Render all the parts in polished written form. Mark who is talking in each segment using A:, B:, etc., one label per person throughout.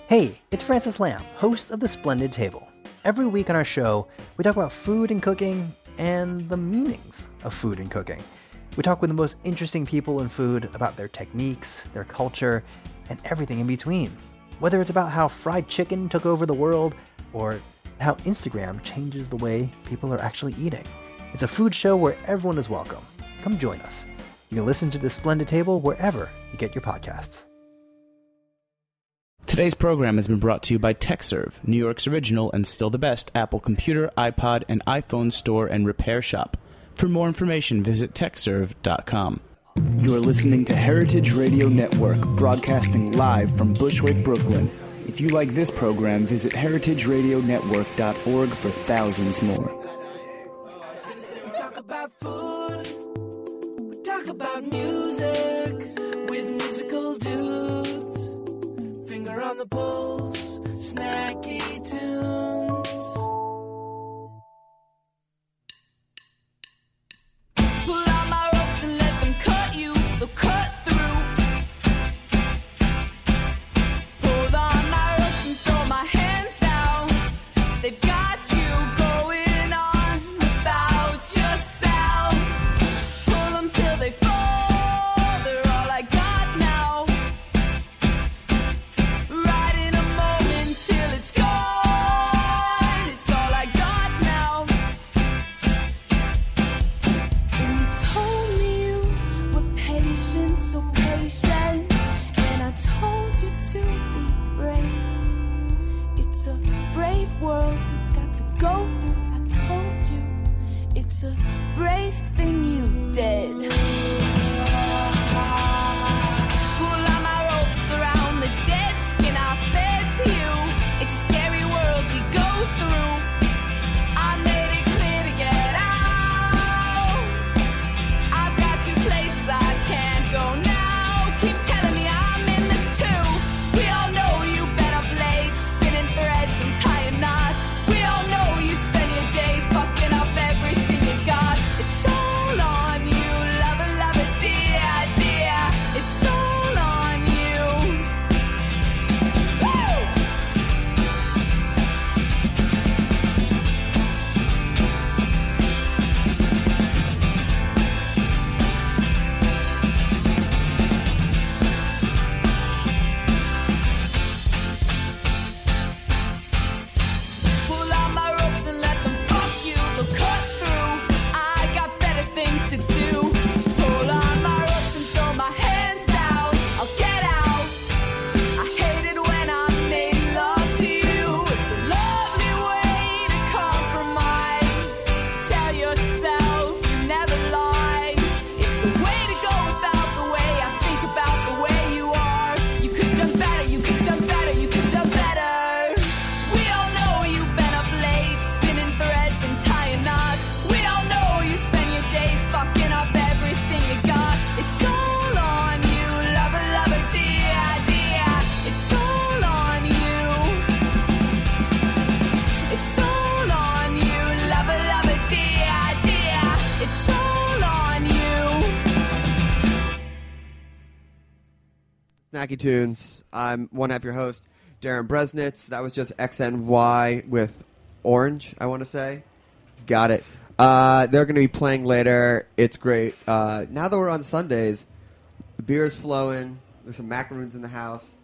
A: Hey, it's Francis Lamb, host of The Splendid Table. Every week on our show, we talk about food and cooking and the meanings of food and cooking. We talk with the most interesting people in food about their techniques, their culture, and everything in between. Whether it's about how fried chicken took over the world or how Instagram changes the way people are actually eating. It's a food show where everyone is welcome. Come join us. You can listen to The Splendid Table wherever you get your podcasts.
B: Today's program has been brought to you by TechServe, New York's original and still the best Apple computer, iPod, and iPhone store and repair shop. For more information, visit techserve.com.
C: You're listening to Heritage Radio Network, broadcasting live from Bushwick, Brooklyn. If you like this program, visit heritageradionetwork.org for thousands more.
D: We talk about food, we talk about music, with musical dudes. Finger on the pulse, snacky tunes. Pull out my ropes and let them cut you, they'll cut through. Hold on my ropes and throw my hands down. They've got you going on about yourself. Pull them till they fall, they're all I got now. Right in a moment till it's gone, it's all I got now. And you told me you were patient, so patient. And I told you to be brave. It's a brave world we've got to go through. I told you it's a brave thing you did. Pull on my ropes around the dead skin I fed to you. It's a scary world we go through. I made it clear to get out. I've got 2 places I can't go now. Keep telling me I'm in this too. We all know you've been up late, spinning threads and tying knots. We all know you spend your days fucking up everything you got. It's all on you, lover, lover, dear, dear. It's all on you. Woo! Pull out my ropes and let them fuck you, they'll cut through. I got better things to do. Pull on my ropes and throw my hands down. I'll get out. I hate it when I made love to you. It's a lovely way to compromise. Tell yourself you never lie. It's the way to go about the way I think about the way you are. You could have done better, you could have done better, you could have done better. We all know you've been up late, spinning threads and tying knots. We all know you spend your days fucking up everything you got. It's all on you, lover, lover, dear, dear. It's all on you. It's all on you, lover, lover, dear, dear. It's all on you.
E: Snacky Tunes. I'm one half your host, Darren Bresnitz. That was just XNY with Orange, I want to say. Got it. They're going to be playing later. It's great. Now that we're on Sundays, the beer is flowing. There's some macaroons in the house.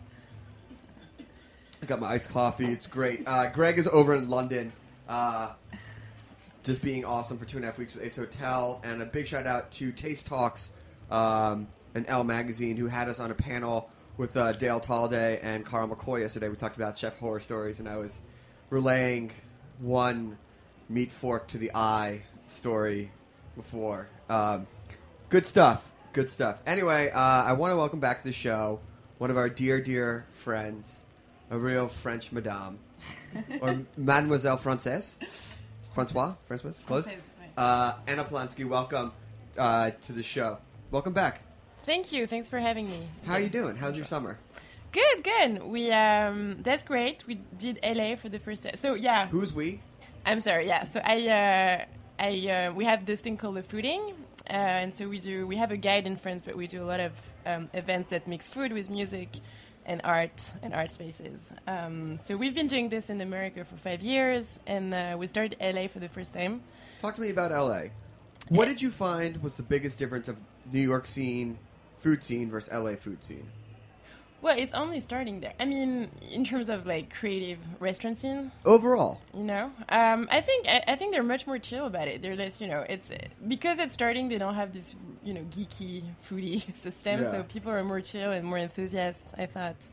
E: I got my iced coffee. It's great. Greg is over in London, just being awesome for 2.5 weeks with Ace Hotel. And a big shout out to Taste Talks and Elle Magazine, who had us on a panel with Dale Talday and Carl McCoy yesterday. We talked about chef horror stories, and I was relaying one meat fork to the eye story before. Good stuff. Good stuff. Anyway, I want to welcome back to the show one of our dear, dear friends, a real French madame, or Mademoiselle Francaise. Francois? Close? Anna Polanski, welcome to the show. Welcome back.
F: Thank you. Thanks for having me.
E: How are you doing? How's your summer?
F: Good. We that's great. We did LA for the first time. So yeah.
E: Who's we?
F: I'm sorry. Yeah. So we have this thing called the fooding, and so we have a guide in France, but we do a lot of events that mix food with music, and art spaces. So we've been doing this in America for 5 years, and we started LA for the first time.
E: Talk to me about LA. What did you find was the biggest difference of New York scene, food scene versus LA food scene?
F: Well, it's only starting there. I mean, in terms of like creative restaurant scene,
E: Overall.
F: you know, I think they're much more chill about it. They're less, you know, it's because it's starting. They don't have this, you know, geeky foodie system,
E: Yeah.
F: so people are more chill and more enthusiasts. I thought,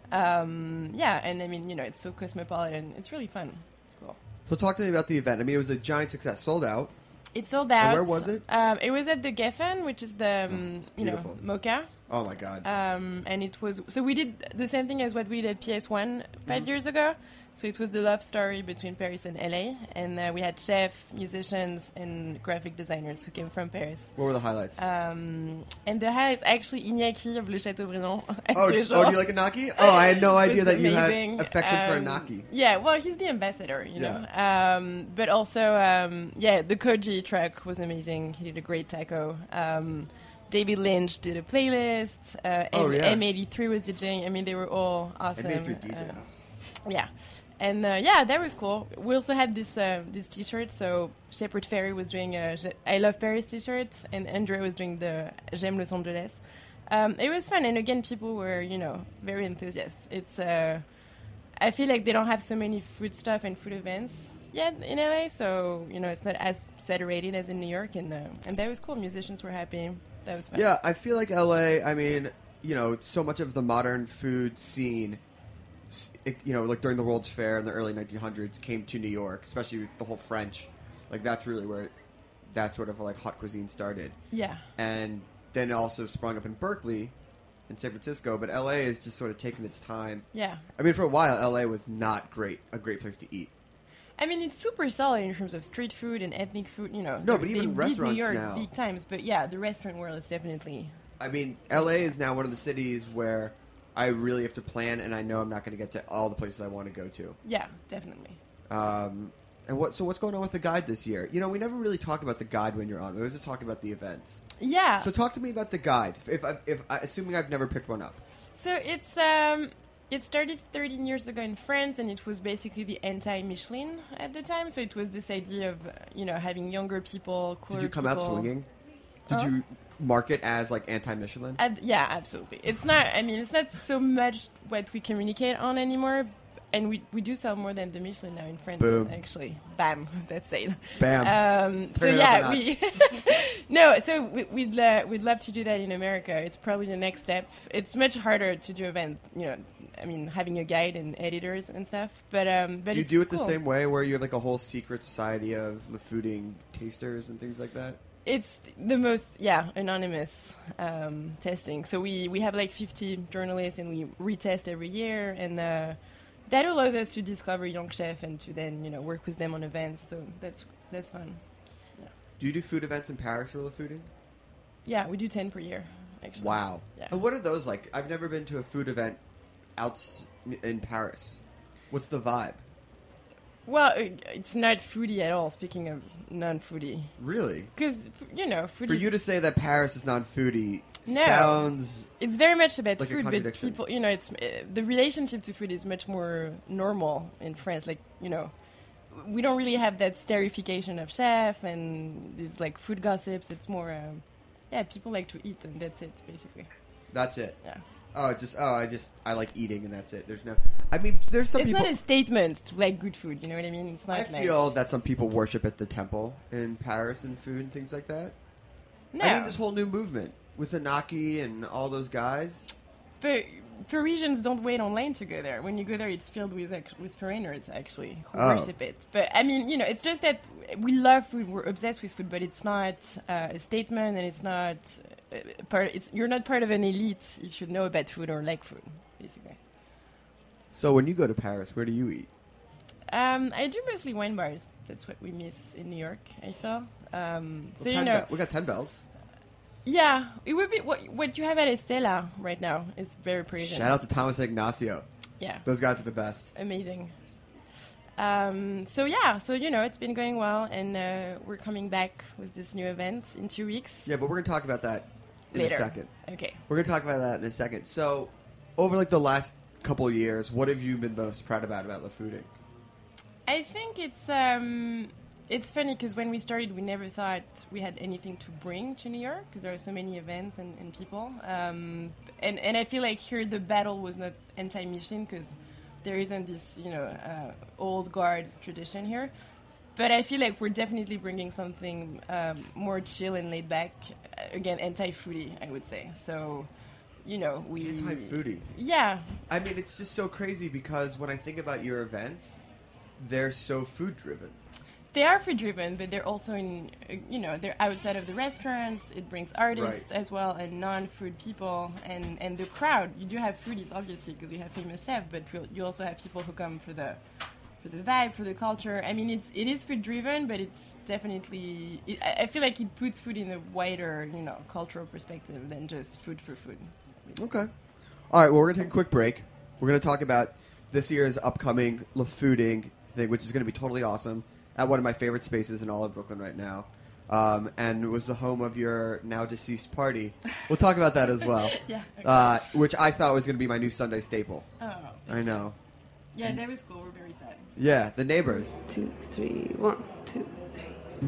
F: yeah, and I mean, you know, it's so cosmopolitan. It's really fun. It's cool.
E: So talk to me about the event. I mean, it was a giant success. Sold out.
F: It sold out.
E: where was it?
F: It was at the Geffen, which is the
E: it's
F: you know,
E: beautiful.
F: Mocha.
E: Oh, my God.
F: And it was, so we did the same thing as what we did at PS1 5 years ago. So it was the love story between Paris and LA, and we had chefs, musicians, and graphic designers who came from Paris.
E: What were the highlights?
F: And the highlight is actually Iñaki of Le Châteaubriand.
E: oh, do you like a Naki? Oh, I had no idea
F: It
E: that
F: was
E: you
F: amazing.
E: had affection for a Naki.
F: Yeah, well, he's the ambassador, you know. But also, yeah, the Koji truck was amazing. He did a great taco. David Lynch did a playlist. M83 was DJing. I mean, they were all awesome.
E: M83 DJ.
F: Yeah. And yeah, that was cool. We also had this T-shirt. So Shepard Fairey was doing I Love Paris T-shirt, and Andre was doing the J'aime Los Angeles. It was fun, and again, people were, you know, very enthusiastic. It's I feel like they don't have so many food stuff and food events yet in LA, so you know, it's not as saturated as in New York, and that was cool. Musicians were happy. That was fun.
E: Yeah, I feel like LA, I mean, you know, so much of the modern food scene, you know, like during the World's Fair in the early 1900s, came to New York, especially with the whole French. Like, that's really where that sort of, like, hot cuisine started.
F: Yeah.
E: And then it also sprung up in Berkeley, in San Francisco, but LA is just sort of taking its time.
F: Yeah.
E: I mean, for a while, LA was not a great place to eat.
F: I mean, it's super solid in terms of street food and ethnic food, you know.
E: No, but
F: they
E: even
F: beat
E: restaurants
F: New York
E: now.
F: big times, but yeah, the restaurant world is definitely...
E: I mean, LA is now one of the cities where I really have to plan, and I know I'm not going to get to all the places I want to go to.
F: Yeah, definitely.
E: And what's going on with the guide this year? You know, we never really talk about the guide when you're on. We always just talk about the events.
F: Yeah.
E: So talk to me about the guide. Assuming I've never picked one up.
F: So it's it started 13 years ago in France, and it was basically the anti-Michelin at the time. So it was this idea of you know, having younger people, cooler
E: Did you come
F: people.
E: out swinging? Did you market as like anti-Michelin?
F: Yeah, absolutely. It's not. I mean, it's not so much what we communicate on anymore. And we do sell more than the Michelin now in France,
E: Boom.
F: actually. Bam, that's it.
E: Bam.
F: So
E: Turn it
F: yeah,
E: up a
F: we no. So we'd love to do that in America. It's probably the next step. It's much harder to do event. You know, I mean, having a guide and editors and stuff. But
E: Do you
F: it's
E: do it
F: cool.
E: the same way, where you have like a whole secret society of the fooding tasters and things like that?
F: It's the most, anonymous testing. So we have like 50 journalists, and we retest every year, and that allows us to discover young chefs and to then, you know, work with them on events. So that's fun. Yeah.
E: Do you do food events in Paris for the fooding?
F: Yeah, we do 10 per year, actually.
E: Wow.
F: Yeah.
E: And what are those like? I've never been to a food event out in Paris. What's the vibe?
F: Well, it's not foodie at all, speaking of non-foodie.
E: Really?
F: Because, you know, food
E: For
F: is...
E: you to say that Paris is non-foodie
F: No.
E: sounds...
F: It's very much about
E: Like a
F: food, but
E: contradiction.
F: people, you know, it's the relationship to food is much more normal in France. Like, you know, we don't really have that sterification of chef and these like food gossips. It's more, people like to eat, and that's it, basically.
E: That's it.
F: Yeah.
E: I like eating and that's it. There's no... I mean, there's some
F: It's
E: people...
F: not a statement to like good food, you know what I mean? It's not
E: I
F: like...
E: feel that some people worship at the temple in Paris and food and things like that.
F: No,
E: I mean, this whole new movement with Anaki and all those guys.
F: but Parisians don't wait online to go there. When you go there, it's filled with foreigners, actually, who
E: Oh.
F: worship it. But, I mean, you know, it's just that we love food, we're obsessed with food, but it's not a statement, and it's not you're not part of an elite if you know about food or like food, basically.
E: So when you go to Paris, where do you eat?
F: I do mostly wine bars. That's what we miss in New York, I feel. So, you know...
E: We got 10 bells.
F: Yeah, it would be... What you have at Estela right now is very Parisian.
E: Shout out to Thomas Ignacio.
F: Yeah.
E: Those guys are the best.
F: Amazing. So you know, it's been going well, and we're coming back with this new event in 2 weeks.
E: Yeah, but we're going to talk about that in
F: Later.
E: a second.
F: Okay.
E: We're going to talk about that in a second. So over like the last couple of years, what have you been most proud about La Fooding?
F: I think it's funny because when we started, we never thought we had anything to bring to New York because there are so many events and people. And I feel like here the battle was not anti-Michelin because there isn't this, old guards tradition here. But I feel like we're definitely bringing something more chill and laid back. Again, anti-foodie, I would say. So, we...
E: Anti-foodie?
F: Yeah.
E: I mean, it's just so crazy because when I think about your events, they're so food-driven.
F: They are food-driven, but they're also they're outside of the restaurants. It brings artists as well and non-food people and the crowd. You do have foodies, obviously, because we have famous chefs, but you also have people who come for the vibe, for the culture. I mean, it is food-driven, but it's definitely... I feel like it puts food in a wider, cultural perspective than just food for food.
E: Okay. All right, well, we're going to take a quick break. We're going to talk about this year's upcoming La Fooding thing, which is going to be totally awesome, at one of my favorite spaces in all of Brooklyn right now. And it was the home of your now-deceased party. We'll talk about that as well.
F: Yeah. Okay.
E: Which I thought was going to be my new Sunday staple.
F: Oh.
E: I know.
F: Yeah, that was cool. We're very sad.
E: Yeah, the neighbors.
G: 2, 3, 1, 2, 3.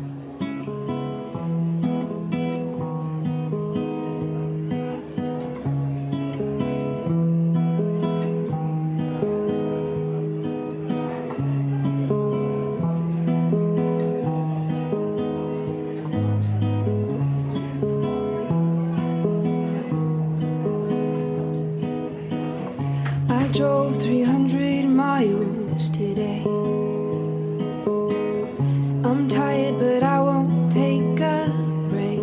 G: I drove 300 miles today. I'm tired, but I won't take a break.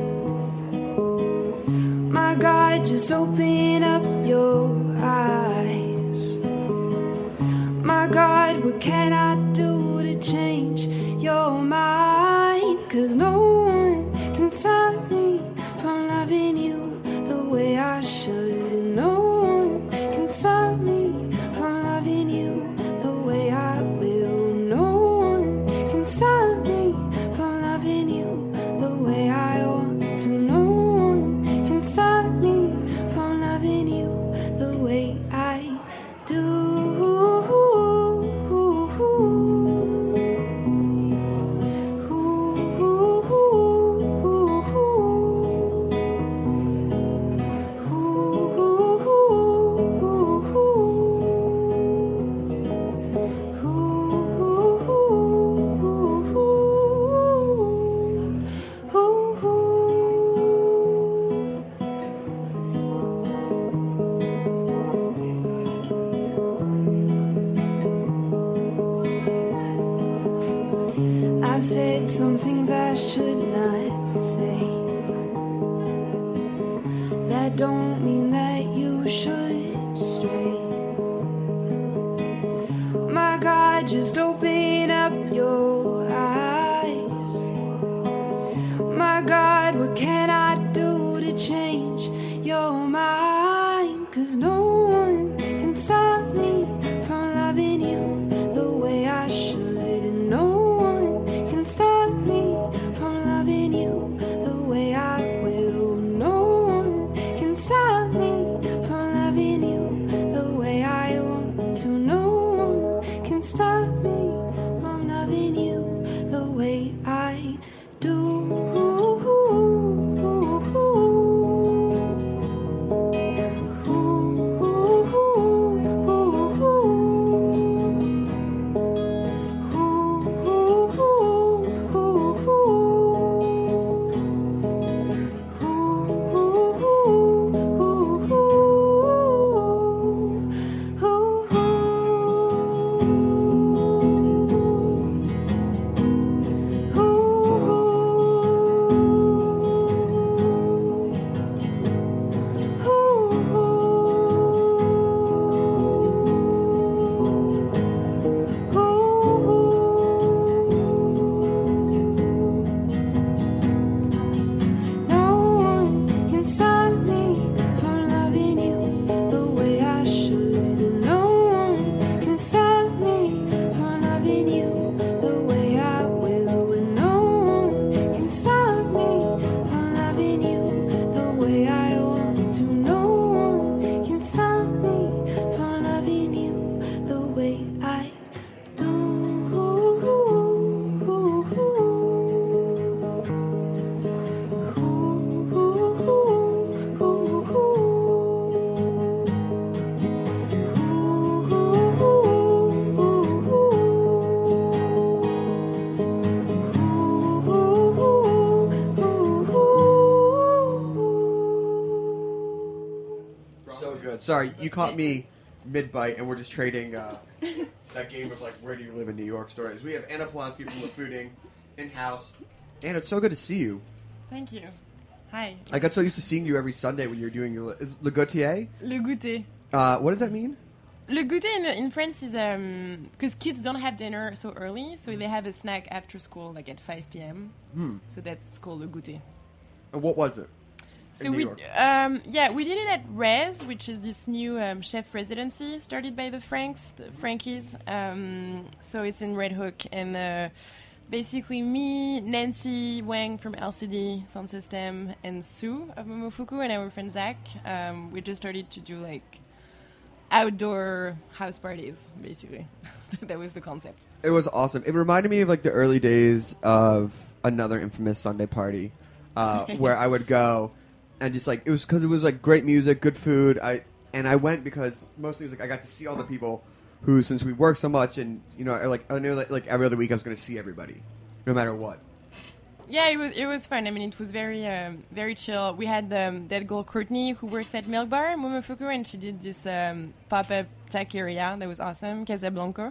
G: My God, just open up your eyes. My God, what can I do to change your mind? 'Cause no one can stop me from loving you the way I should. And no one can stop me from loving you the way I will. No one can stop me from loving you the way I want to. No one can stop me from loving you the way I do. I've said some things I should not say. That don't mean that you should stray. My God, just open up your eyes. My God, what can I do to change your mind? 'Cause no one can stop me from loving you the way I should. And no one can stop me from loving
E: Sorry, you caught me mid-bite, and we're just trading that game of, like, where do you live in New York stories. We have Anna Polonsky from LaFooding in-house. Anna, it's so good to see you.
F: Thank you. Hi.
E: I got so used to seeing you every Sunday when you're doing your... Is Le Gautier?
F: Le goûter.
E: What does that mean?
F: Le goûter in France is because kids don't have dinner so early, so they have a snack after school, like at 5 p.m. So it's called le goûter.
E: And what was it?
F: So
E: in New
F: we,
E: York?
F: we did it at Rez, which is this new chef residency started by the Frankies. So it's in Red Hook, and basically me, Nancy Wang from LCD Sound System, and Sue of Momofuku, and our friend Zach, we just started to do like outdoor house parties, basically. That was the concept.
E: It was awesome. It reminded me of like the early days of another infamous Sunday party, where I would go and just like it was because it was like great music, good food. I went because mostly it was like I got to see all the people who, since we work so much, and you know, I knew like every other week I was going to see everybody, no matter what.
F: Yeah, it was fun. I mean, it was very chill. We had that girl Courtney who works at Milk Bar, Momofuku, and she did this pop-up taqueria that was awesome, Casablanca.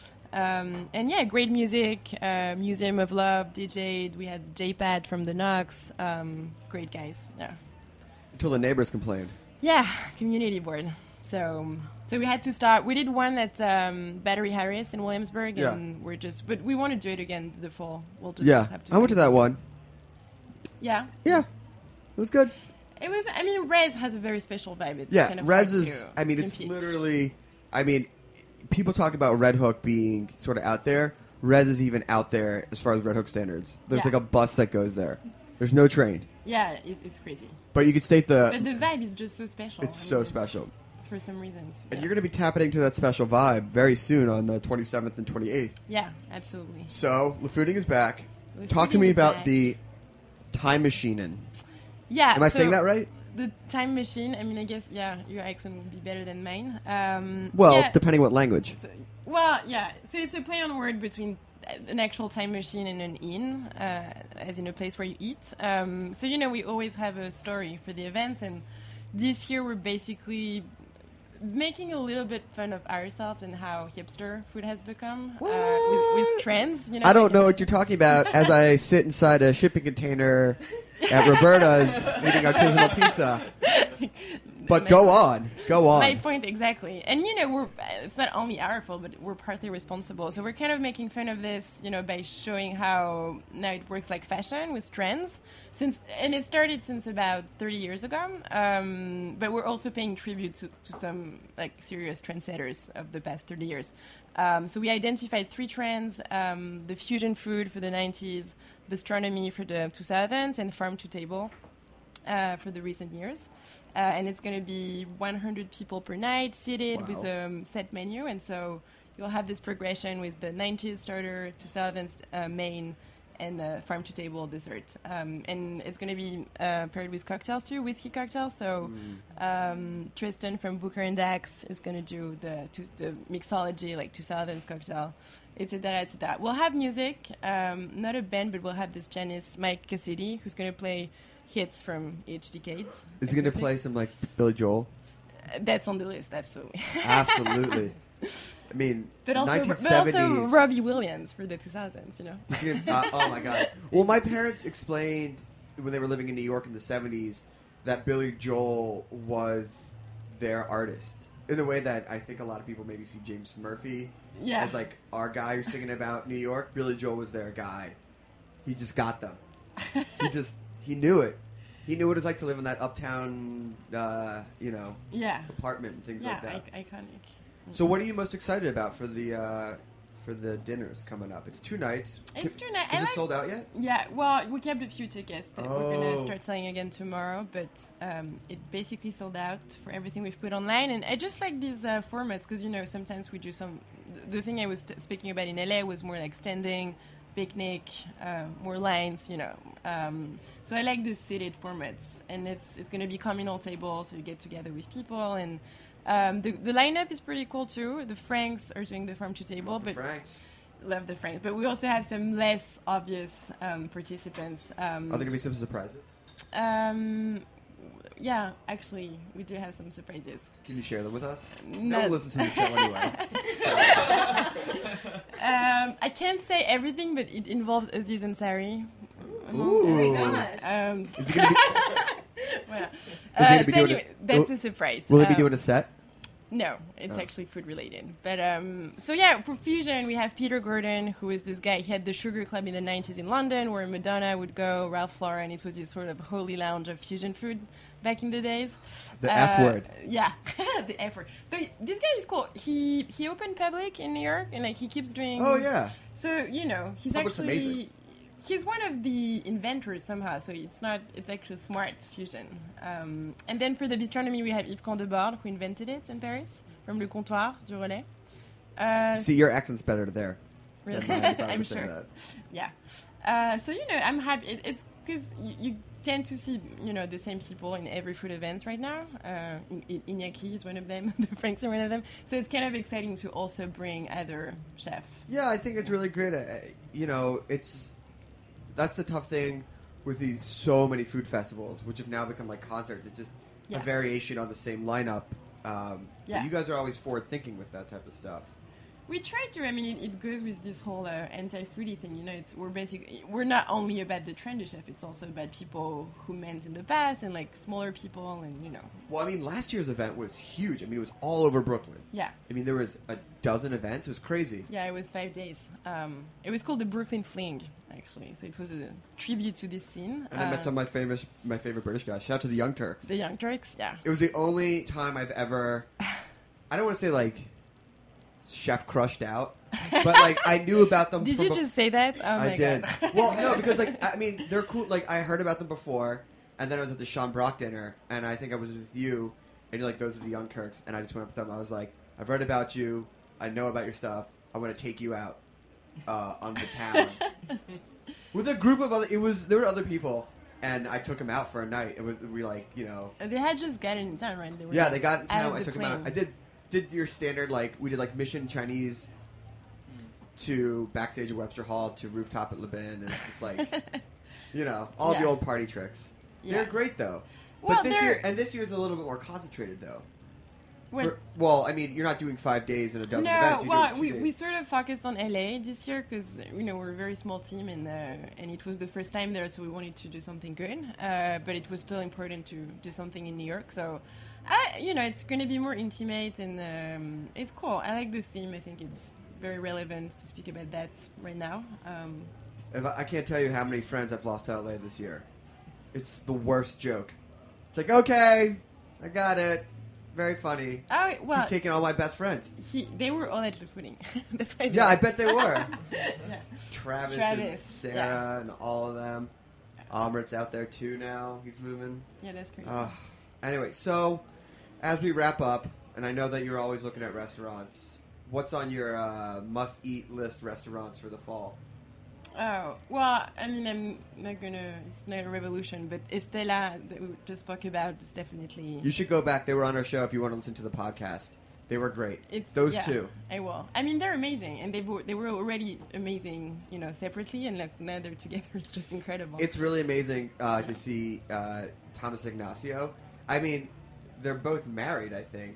F: And yeah, great music, Museum of Love, DJ'd. We had J-Pad from the Knox. Great guys, yeah.
E: Until the neighbors complained.
F: Yeah, community board. So we had to start. We did one at Battery Harris in Williamsburg, and but we want to do it again the fall. We'll just have to.
E: I went to that one.
F: Yeah.
E: Yeah, it was good.
F: It was. I mean, Rez has a very special vibe. It's
E: Yeah,
F: kind of
E: Rez
F: hard
E: is.
F: to
E: I mean, it's
F: compete.
E: literally. I mean, people talk about Red Hook being sort of out there. Rez is even out there as far as Red Hook standards. There's like a bus that goes there. There's no train.
F: Yeah, it's crazy.
E: But you could state
F: But the vibe is just so special.
E: It's so special.
F: For some reasons.
E: And
F: yeah.
E: you're going to be tapping into that special vibe very soon on the 27th and 28th.
F: Yeah, absolutely.
E: So, LaFooding is back.
F: Le
E: Talk to
F: Fooding
E: me
F: is
E: about
F: back.
E: the time machine.
F: Yeah.
E: Am I saying that right?
F: The time machine, I mean, I guess, yeah, your accent would be better than mine.
E: Well,
F: yeah,
E: depending what language.
F: So it's a play on word between an actual time machine and an inn, as in a place where you eat. So, you know, we always have a story for the events, and this year we're basically making a little bit fun of ourselves and how hipster food has become with trends. You know,
E: I don't know what you're talking about as I sit inside a shipping container at Roberta's eating artisanal pizza. But go on.
F: My point exactly. And you know, it's not only our fault, but we're partly responsible. So we're kind of making fun of this, you know, by showing how now it works like fashion with trends. And it started since about 30 years ago. But we're also paying tribute to some like serious trendsetters of the past 30 years. So we identified 3 trends: the fusion food for the 90s, gastronomy for the 2000s, and farm to table. For the recent years, and it's going to be 100 people per night seated with a set menu, and so you'll have this progression with the 90s starter, 2000s main, and farm to table dessert, and it's going to be paired with cocktails too, whiskey cocktails. So Tristan from Booker and Dax is going to do the mixology, like 2000s cocktail, etc., etc. We'll have music, not a band, but we'll have this pianist Mike Cassidy who's going to play hits from each decades.
E: Is he going to play some like Billy Joel?
F: That's on the list, absolutely.
E: Absolutely. I mean,
F: but also
E: 1970s.
F: Robbie Williams for the 2000s, you know.
E: Oh my God. Well, my parents explained when they were living in New York in the 70s that Billy Joel was their artist. In the way that I think a lot of people maybe see James Murphy as like our guy who's singing about New York. Billy Joel was their guy. He just got them. He knew it. He knew what it's like to live in that uptown, apartment and things like that.
F: Iconic.
E: So, what are you most excited about for the dinners coming up? It's 2 nights.
F: It's 2 nights.
E: Is it sold out yet?
F: Yeah. Well, we kept a few tickets that we're gonna start selling again tomorrow, but it basically sold out for everything we've put online. And I just like these formats because you know sometimes we do some. The thing I was speaking about in LA was more like standing. Picnic, more lines, you know. So I like these seated formats, and it's going to be communal tables, so you get together with people, and the lineup is pretty cool too. The Franks are doing the farm to table, love the Franks. But we also have some less obvious participants.
E: Are there going to be some surprises?
F: yeah, actually, we do have some surprises.
E: Can you share them with us? No
F: No.
E: one listens to the show anyway.
F: I can't say everything, but it involves Aziz Ansari.
E: Ooh.
H: Oh my gosh.
E: Is he gonna be,
F: Well,
E: Will he be
F: so
E: doing
F: anyway,
E: it-
F: that's
E: will-
F: a surprise.
E: will he be doing a set?
F: No, it's
E: Oh.
F: actually food related. But so yeah, for fusion, we have Peter Gordon, who is this guy. He had the Sugar Club in the 90s in London, where Madonna would go, Ralph Lauren. It was this sort of holy lounge of fusion food back in the days.
E: The F word.
F: Yeah, the F word. But this guy is cool. He opened Public in New York, and like he keeps doing.
E: Oh yeah.
F: So you know, he's
E: Public's
F: actually.
E: amazing.
F: He's one of the inventors somehow, so it's actually smart fusion. And then for the bistronomy, we have Yves Candebord, who invented it in Paris, from Le Comptoir du Relais.
E: See, your accent's better there.
F: Really?
E: than mine, if I
F: I'm
E: was saying
F: sure.
E: that.
F: Yeah. So, you know, I'm happy. It's because you tend to see, you know, the same people in every food event right now. Iñaki is one of them. The Franks are one of them. So it's kind of exciting to also bring other chefs.
E: Yeah, I think it's really great. You know, that's the tough thing with these so many food festivals, which have now become like concerts. It's just
F: Yeah.
E: a variation on the same lineup. But
F: Yeah.
E: you guys are always forward thinking with that type of stuff.
F: We try to. I mean, it goes with this whole anti-foodie thing. You know, we're not only about the trendy chef. It's also about people who meant in the past and like smaller people, and you know.
E: Well, I mean, last year's event was huge. I mean, it was all over Brooklyn.
F: Yeah,
E: I mean, there was a dozen events. It was crazy.
F: yeah. It was 5 days. It was called the Brooklyn Fling, actually. So it was a tribute to this scene.
E: And I met some of my favorite British guys. Shout out to the Young Turks.
F: The Young Turks. Yeah.
E: It was the only time I've ever, I don't want to say like chef crushed out, but like I knew about them.
F: Did
E: from
F: you just say that? Oh my
E: I did.
F: God.
E: Well, no, because like I mean they're cool. Like I heard about them before, and then I was at the Sean Brock dinner, and I think I was with you, and you're like, those are the Young Turks, and I just went up to them. I was like, I've read about you, I know about your stuff. I want to take you out on the town with a group of other. There were other people, and I took them out for a night. We like, you know.
F: They had just gotten in town, right? Were
E: Yeah, they got in
F: out
E: town.
F: of
E: I
F: the
E: took them out.
F: plane.
E: I did your standard, like we did like Mission Chinese to backstage at Webster Hall to rooftop at Le Bin, and it's just like you know all
F: Yeah.
E: the old party tricks.
F: Yeah.
E: They're great though.
F: Well,
E: But this
F: they're-
E: year's a little bit more concentrated though.
F: When-
E: Well, I mean, you're not doing 5 days in a dozen
F: No,
E: events. You're
F: well,
E: doing
F: we
E: 2 days.
F: we sort of focused on LA this year because you know we're a very small team and it was the first time there, so we wanted to do something good. But it was still important to do something in New York. So, you know, it's going to be more intimate and it's cool. I like the theme. I think it's very relevant to speak about that right now.
E: I can't tell you how many friends I've lost to LA this year. It's the worst joke. It's like, okay, I got it. Very funny.
F: Oh well,
E: Keep taking all my best friends.
F: they were all at the footing. That's why. they
E: Yeah, I
F: left.
E: bet they were.
F: Yeah.
E: Travis and
F: Travis,
E: Sarah
F: yeah.
E: and all of them. Amrit's out there too now. He's moving.
F: Yeah, that's crazy.
E: Anyway, so as we wrap up, and I know that you're always looking at restaurants, what's on your must-eat list restaurants for the fall?
F: Oh, well, I mean, I'm not gonna, it's not a revolution, but Estella, that we just spoke about, is definitely.
E: You should go back. They were on our show if you want to listen to the podcast. They were great. Those
F: yeah,
E: two.
F: I will. I mean, they're amazing, and they were already amazing, you know, separately, and like now they're together. It's just incredible.
E: It's really amazing to see Thomas Ignacio. I mean, they're both married, I think,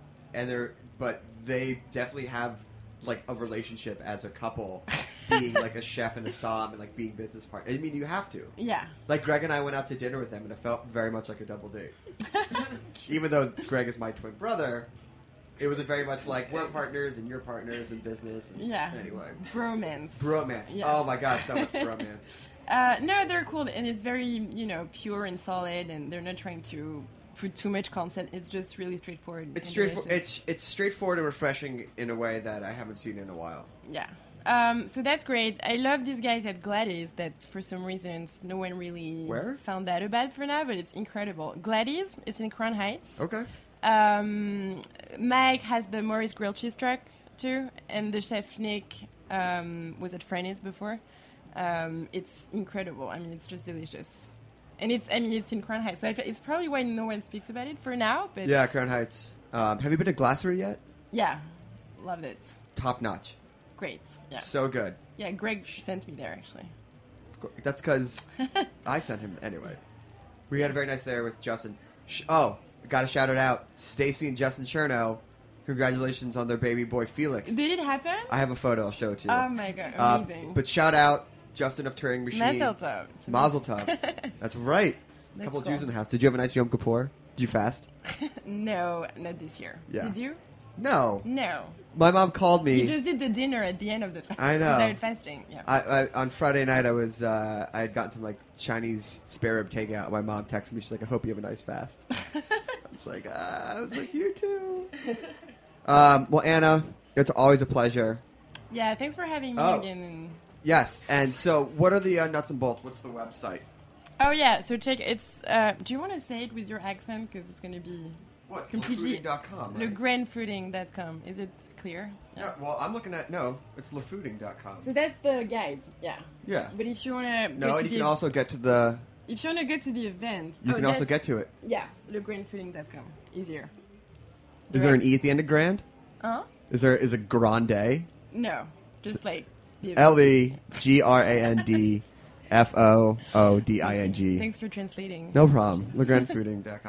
E: but they definitely have like a relationship as a couple, being like a chef and a som and like being business partners. I mean, you have to.
F: Yeah.
E: Like Greg and I went out to dinner with them, and it felt very much like a double date. Even though Greg is my twin brother, it was very much like we're partners and you're partners in business. And
F: Yeah.
E: Anyway.
F: Bromance. Yeah.
E: Oh my god, so much bromance.
F: No, they're cool, and it's very, you know, pure and solid, and they're not trying to put too much concept. It's just really straightforward.
E: It's
F: and
E: straightforward.
F: delicious.
E: It's straightforward and refreshing in a way that I haven't seen in a while.
F: Yeah. So that's great. I love these guys at Gladys that for some reasons no one really
E: Where?
F: found out about for now, but it's incredible. Gladys is in Crown Heights.
E: Okay.
F: Mike has the Morris Grilled Cheese Truck too, and the chef Nick was at Frenny's before. It's incredible. I mean, it's just delicious. And it's in Crown Heights, so it's probably why no one speaks about it for now. But
E: Yeah, Crown Heights. Have you been to Glassery yet?
F: yeah, loved it.
E: Top notch.
F: Great. Yeah,
E: So good.
F: yeah. Greg sent me there actually.
E: That's because I sent him anyway. We had a very nice there with Justin. Got to shout it out. Stacy and Justin Chernow. Congratulations on their baby boy Felix.
F: Did it happen?
E: I have a photo. I'll show it to you.
F: Oh my god, amazing.
E: But shout out Justin of Turing Machine.
F: Mazel tov.
E: Mazel tov. That's right. A couple
F: cool.
E: Jews in the house. Did you have a nice Yom Kippur? Did you fast?
F: No, not this year.
E: Yeah.
F: Did you?
E: No.
F: No.
E: My mom called me.
F: You just did the dinner at the end of the fast.
E: I know.
F: Without fasting. Yeah.
E: I on Friday night, I had gotten some like Chinese spare rib takeout. My mom texted me. She's like, "I hope you have a nice fast." I was like, "You too." Well, Anna, it's always a pleasure.
F: Yeah. Thanks for having me
E: Oh.
F: again.
E: Yes, and so what are the nuts and bolts? What's the website?
F: Oh yeah. So check. It's. Do you want to say it with your accent because it's gonna be.
E: What's
F: completely
E: lefooding.com, right?
F: legrandfooding.com. Is it clear?
E: Yeah, well, I'm looking at, it's lefooding.com.
F: So that's the guide, yeah.
E: Yeah.
F: But if you want to
E: No, and you can also get to the,
F: if you want to go to the event,
E: you can also get to it.
F: Yeah, legrandfooding.com. Easier.
E: Is there an E at the end of grand?
F: Huh?
E: Is a grande?
F: No, just like the event.
E: LEGRANDFOODING.
F: Thanks for translating.
E: No problem. legrandfooding.com.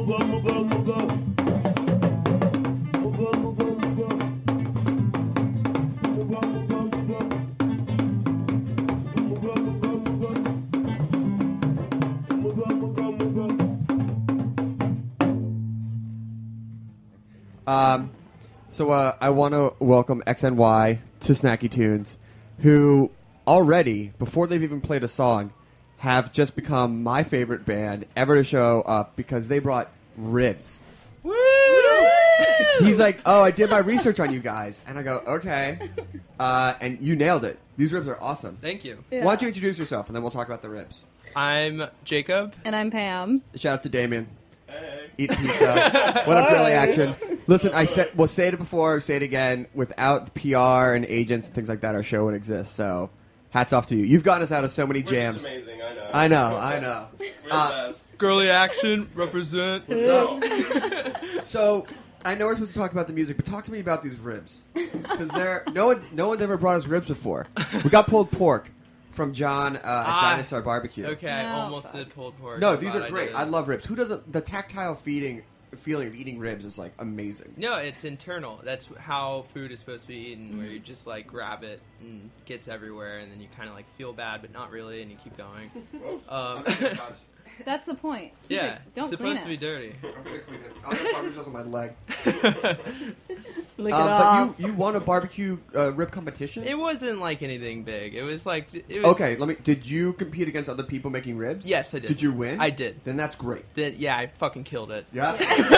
E: So I want to welcome XNY to Snacky Tunes, who already, before they've even played a song, have just become my favorite band ever to show up because they brought ribs.
F: Woo!
E: He's like, oh, I did my research on you guys. And I go, okay. And you nailed it. These ribs are awesome.
H: Thank you.
E: Why don't you introduce yourself, and then we'll talk about the ribs.
H: I'm Jacob.
I: And I'm Pam.
E: Shout out to Damien. Eat pizza. What up, Girly Action? Listen, we'll say it before, say it again. Without PR and agents and things like that, our show would exist. So, hats off to you. You've gotten us out of so many jams.
J: We're just amazing, I know.
E: I know.
J: We're the best.
H: Girly Action, represent.
E: What's up? So, I know we're supposed to talk about the music, but talk to me about these ribs. Because no one's ever brought us ribs before. We got pulled pork from John at Dinosaur Barbecue.
H: Okay, I almost did pulled pork.
E: No, these are great. I love ribs. Who doesn't? The tactile feeling of eating ribs is like amazing.
H: No, it's internal. That's how food is supposed to be eaten, where you just like grab it and it gets everywhere, and then you kind of like feel bad, but not really, and you keep going.
I: That's the point.
H: Yeah,
I: Don't
H: it's
I: clean
H: supposed to be dirty.
E: I'm gonna clean it. I'll have barbecue sauce on my leg.
I: Lick it off.
E: But you won a barbecue rib competition?
H: It wasn't like anything big. It was like
E: Okay, did you compete against other people making ribs?
H: Yes, I did.
E: Did you win?
H: I did.
E: Then that's great.
H: Yeah, I fucking killed it.
E: Yeah.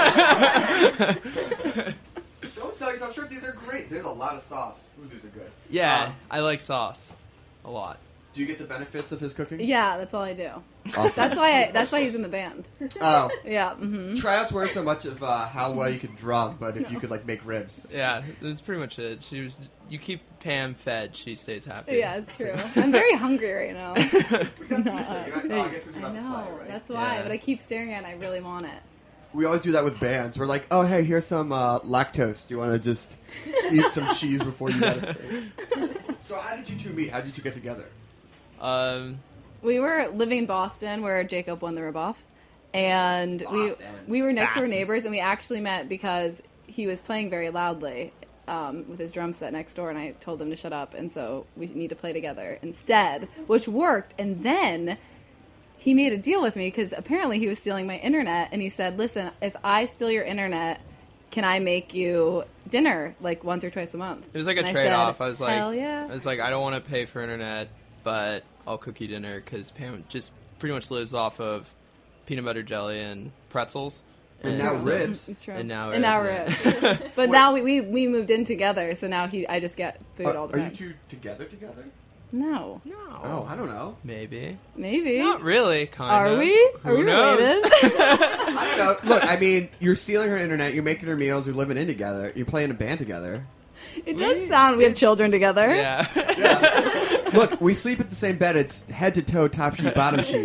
E: Don't sell yourself short. These are great. There's a lot of sauce. Ooh, these are good.
H: Yeah, I like sauce a lot.
E: Do you get the benefits of his cooking?
I: Yeah, that's all I do.
E: Awesome.
I: That's why he's in the band.
E: Oh.
I: Yeah. Mm-hmm.
E: Tryouts weren't so much of how well you could drum, but if you could like make ribs.
H: Yeah, that's pretty much it. You keep Pam fed, she stays happy.
I: Yeah, it's true. I'm very hungry right now.
E: We got pizza. I guess 'cause you're
I: I
E: about to
I: know.
E: play, right?
I: That's why.
H: Yeah.
I: But I keep staring at it and I really want it.
E: We always do that with bands. We're like, oh, hey, here's some lactose. Do you want to just eat some cheese before you gotta sing? So how did you two meet? How did you get together?
I: We were living in Boston where Jacob won the rib-off. And we were next door neighbors, and we actually met because he was playing very loudly with his drum set next door, and I told him to shut up, and so we need to play together instead, which worked. And then he made a deal with me because apparently he was stealing my internet, and he said, listen, if I steal your internet, can I make you dinner like once or twice a month?
H: It was like a
I: And
H: trade-off.
I: said,
H: I was like,
I: hell yeah.
H: I was like, I don't want to pay for internet, but I'll cook you dinner because Pam just pretty much lives off of peanut butter jelly and pretzels.
E: And now ribs.
I: It's true.
H: And now
I: ribs. But now we moved in together, so now I just get food all the time.
E: Are you two together?
I: No.
E: Oh, I don't know.
H: Maybe.
I: Not
H: really, kind
I: Are
H: of.
I: we? Are we
H: knows?
I: related?
E: I don't know. Look, I mean, you're stealing her internet, you're making her meals, you're living in together, you're playing a band together.
I: It does sound we have children together.
H: Yeah.
E: Look, we sleep at the same bed. It's head to toe, top sheet, bottom sheet.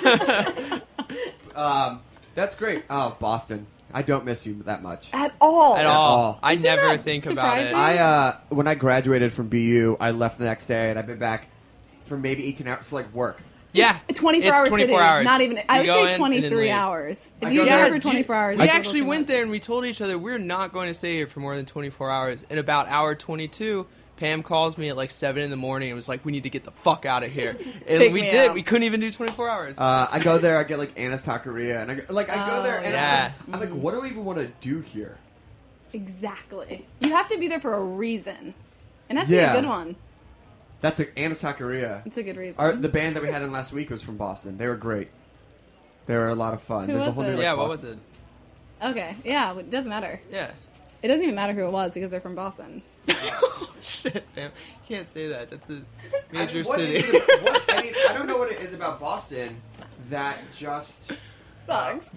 E: That's great. Oh, Boston. I don't miss you that much.
I: At all.
H: At all. I
I: Isn't
H: never
I: that
H: think about it.
I: surprising?
E: When I graduated from BU, I left the next day, and I've been back for maybe 18 hours for like work.
H: Yeah.
I: 24 hours
H: 24
I: city.
H: hours.
I: Not even. I
H: You
I: would
H: go in
I: say
H: and then
I: 23
H: leave.
I: hours. If
E: I
I: you
E: go
I: get
E: there-
I: for 24 hours,
H: We
I: it's a
H: actually
I: little too
H: went
I: much.
H: there and we told each other we're not going to stay here for more than 24 hours. And about hour 22, Pam calls me at like 7 in the morning and was like, we need to get the fuck out of here. And
I: Pick
H: we
I: me
H: did.
I: up.
H: We couldn't even do 24 hours.
E: I go there, I get like anastacaria, and I go there, and
H: yeah.
E: I'm like, what do I even want to do here?
I: Exactly. You have to be there for a reason. And that's a
E: Yeah.
I: good one.
E: That's an anastacaria.
I: It's a good reason.
E: The band that we had in last week was from Boston. They were great. They were a lot of fun.
I: Who
E: There's a
I: was
E: whole
I: it?
E: new like,
H: yeah, what
E: Boston.
H: was it?
I: Okay. Yeah, it doesn't matter.
H: Yeah.
I: It doesn't even matter who it was because they're from Boston.
H: Shit, Pam. You can't say that. That's a
E: I
H: major
E: mean, what
H: city.
E: is it- I mean, I don't know what it is about Boston that just
I: Sucks.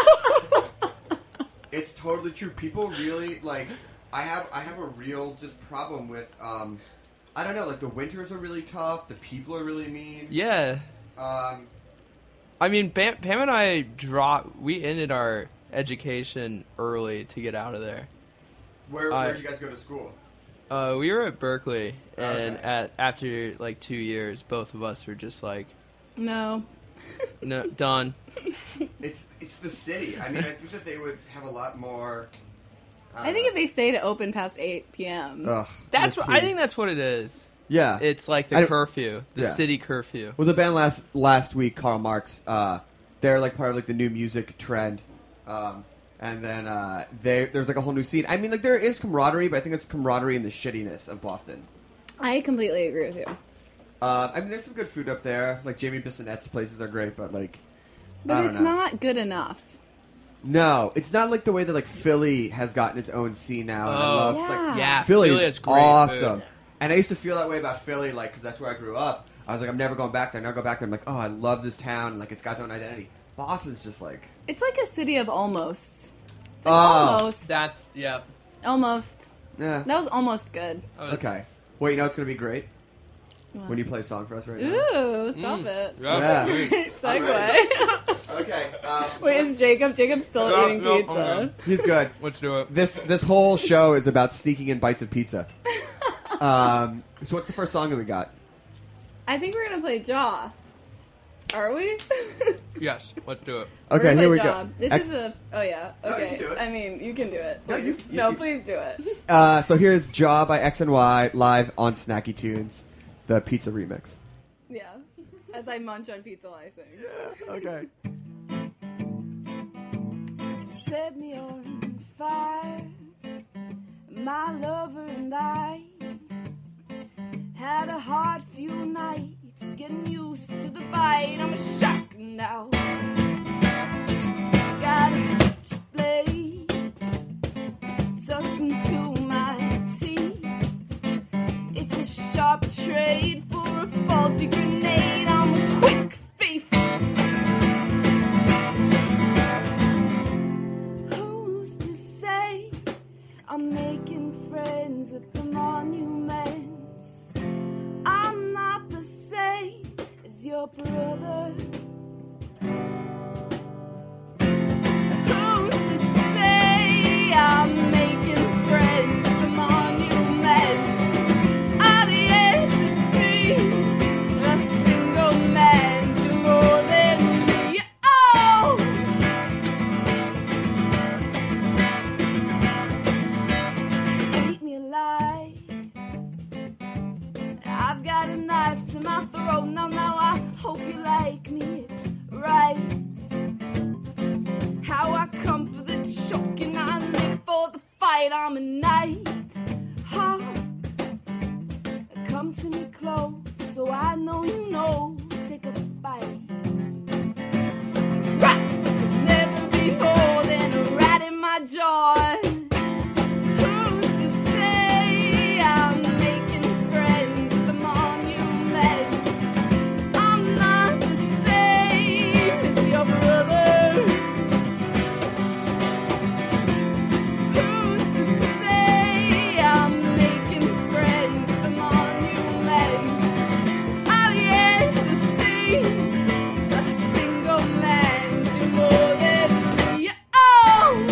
E: It's totally true. People really like. I have a real just problem with. I don't know. Like the winters are really tough. The people are really mean.
H: Yeah. I mean, Pam and I we ended our education early to get out of there.
E: Where'd you guys go to school?
H: We were at Berkeley, and
E: Okay.
H: after like 2 years, both of us were just like,
I: No.
H: No, done.
E: It's the city. I mean, I think that they would have a lot more.
I: I think if they stayed open past 8 p.m.
E: Ugh,
H: That's
E: this
H: what I
E: too.
H: think. That's what it is.
E: Yeah,
H: It's like
E: I-
H: the curfew, the
E: yeah.
H: city curfew.
E: Well, the band last week, Karl Marx, they're like part of like the new music trend, and then there's like a whole new scene. I mean, like there is camaraderie, but I think it's camaraderie in the shittiness of Boston.
I: I completely agree with you.
E: I mean, there's some good food up there. Like Jamie Bissonnette's places are great, but like, I
I: But
E: don't
I: it's
E: know.
I: not good enough.
E: No, it's not like the way that like Philly has gotten its own scene now. And I
H: Oh,
E: love,
I: yeah.
E: like,
H: Yeah,
E: Philly's
H: Philly has great
E: awesome.
H: food.
E: And I used to feel that way about Philly, like, because that's where I grew up. I was like, I'm never going back there. I never go back there. I'm like, oh, I love this town. And, like, it's got its own identity. Boston's just like,
I: It's like a city of almosts. It's like
E: Oh.
I: almost.
H: That's
I: Almost.
E: yeah.
I: That was almost good.
E: Okay. Well, you know what's going to be great? When you play a song for us right now.
I: Ooh, stop it.
E: Yeah.
I: Great segue.
E: Okay.
I: Wait, is Jacob still eating pizza?
H: okay.
E: He's good.
H: Let's do it.
E: This whole show is about sneaking in bites of pizza. So what's the first song that we got?
I: I think we're gonna play Jaw. Are we?
H: Yes, let's do it.
I: We're
E: Okay,
I: gonna
E: here
I: play
E: we
I: Jaw.
E: go.
I: This is a. Oh yeah.
E: No, you
I: Okay.
E: can do it.
I: I mean, you can do it.
E: No,
I: Please.
E: you-
I: No, please do it.
E: So here's Jaw by X and Y live on Snacky Tunes, the pizza remix.
I: Yeah. As I munch on pizza icing.
E: Yeah. Okay.
G: Set me on fire. My lover and I had a hard few nights getting used to the bite. I'm a shock now. Got a switchblade tucked into my teeth. It's a sharp trade for a faulty grenade. I'm a quick thief. Who's to say I'm making friends with the monuments? I'm not the same as your brother. Who's to say I'm making friends with the monuments? I've yet to see a single man do more than me. Oh! Eat me alive. I've got a knife to my throat. Now I hope you like me. It's right. How I come for the choke and I live for the fight. I'm a knight. Huh? Come to me close so I know you know. Take a bite. Right. Never be more than a rat in my jaw. Who's to say I'm making friends with the monuments? I'm not the same as your brother. Who's to say I'm making friends with the monuments? I've yet to see a single man do more than me. Oh!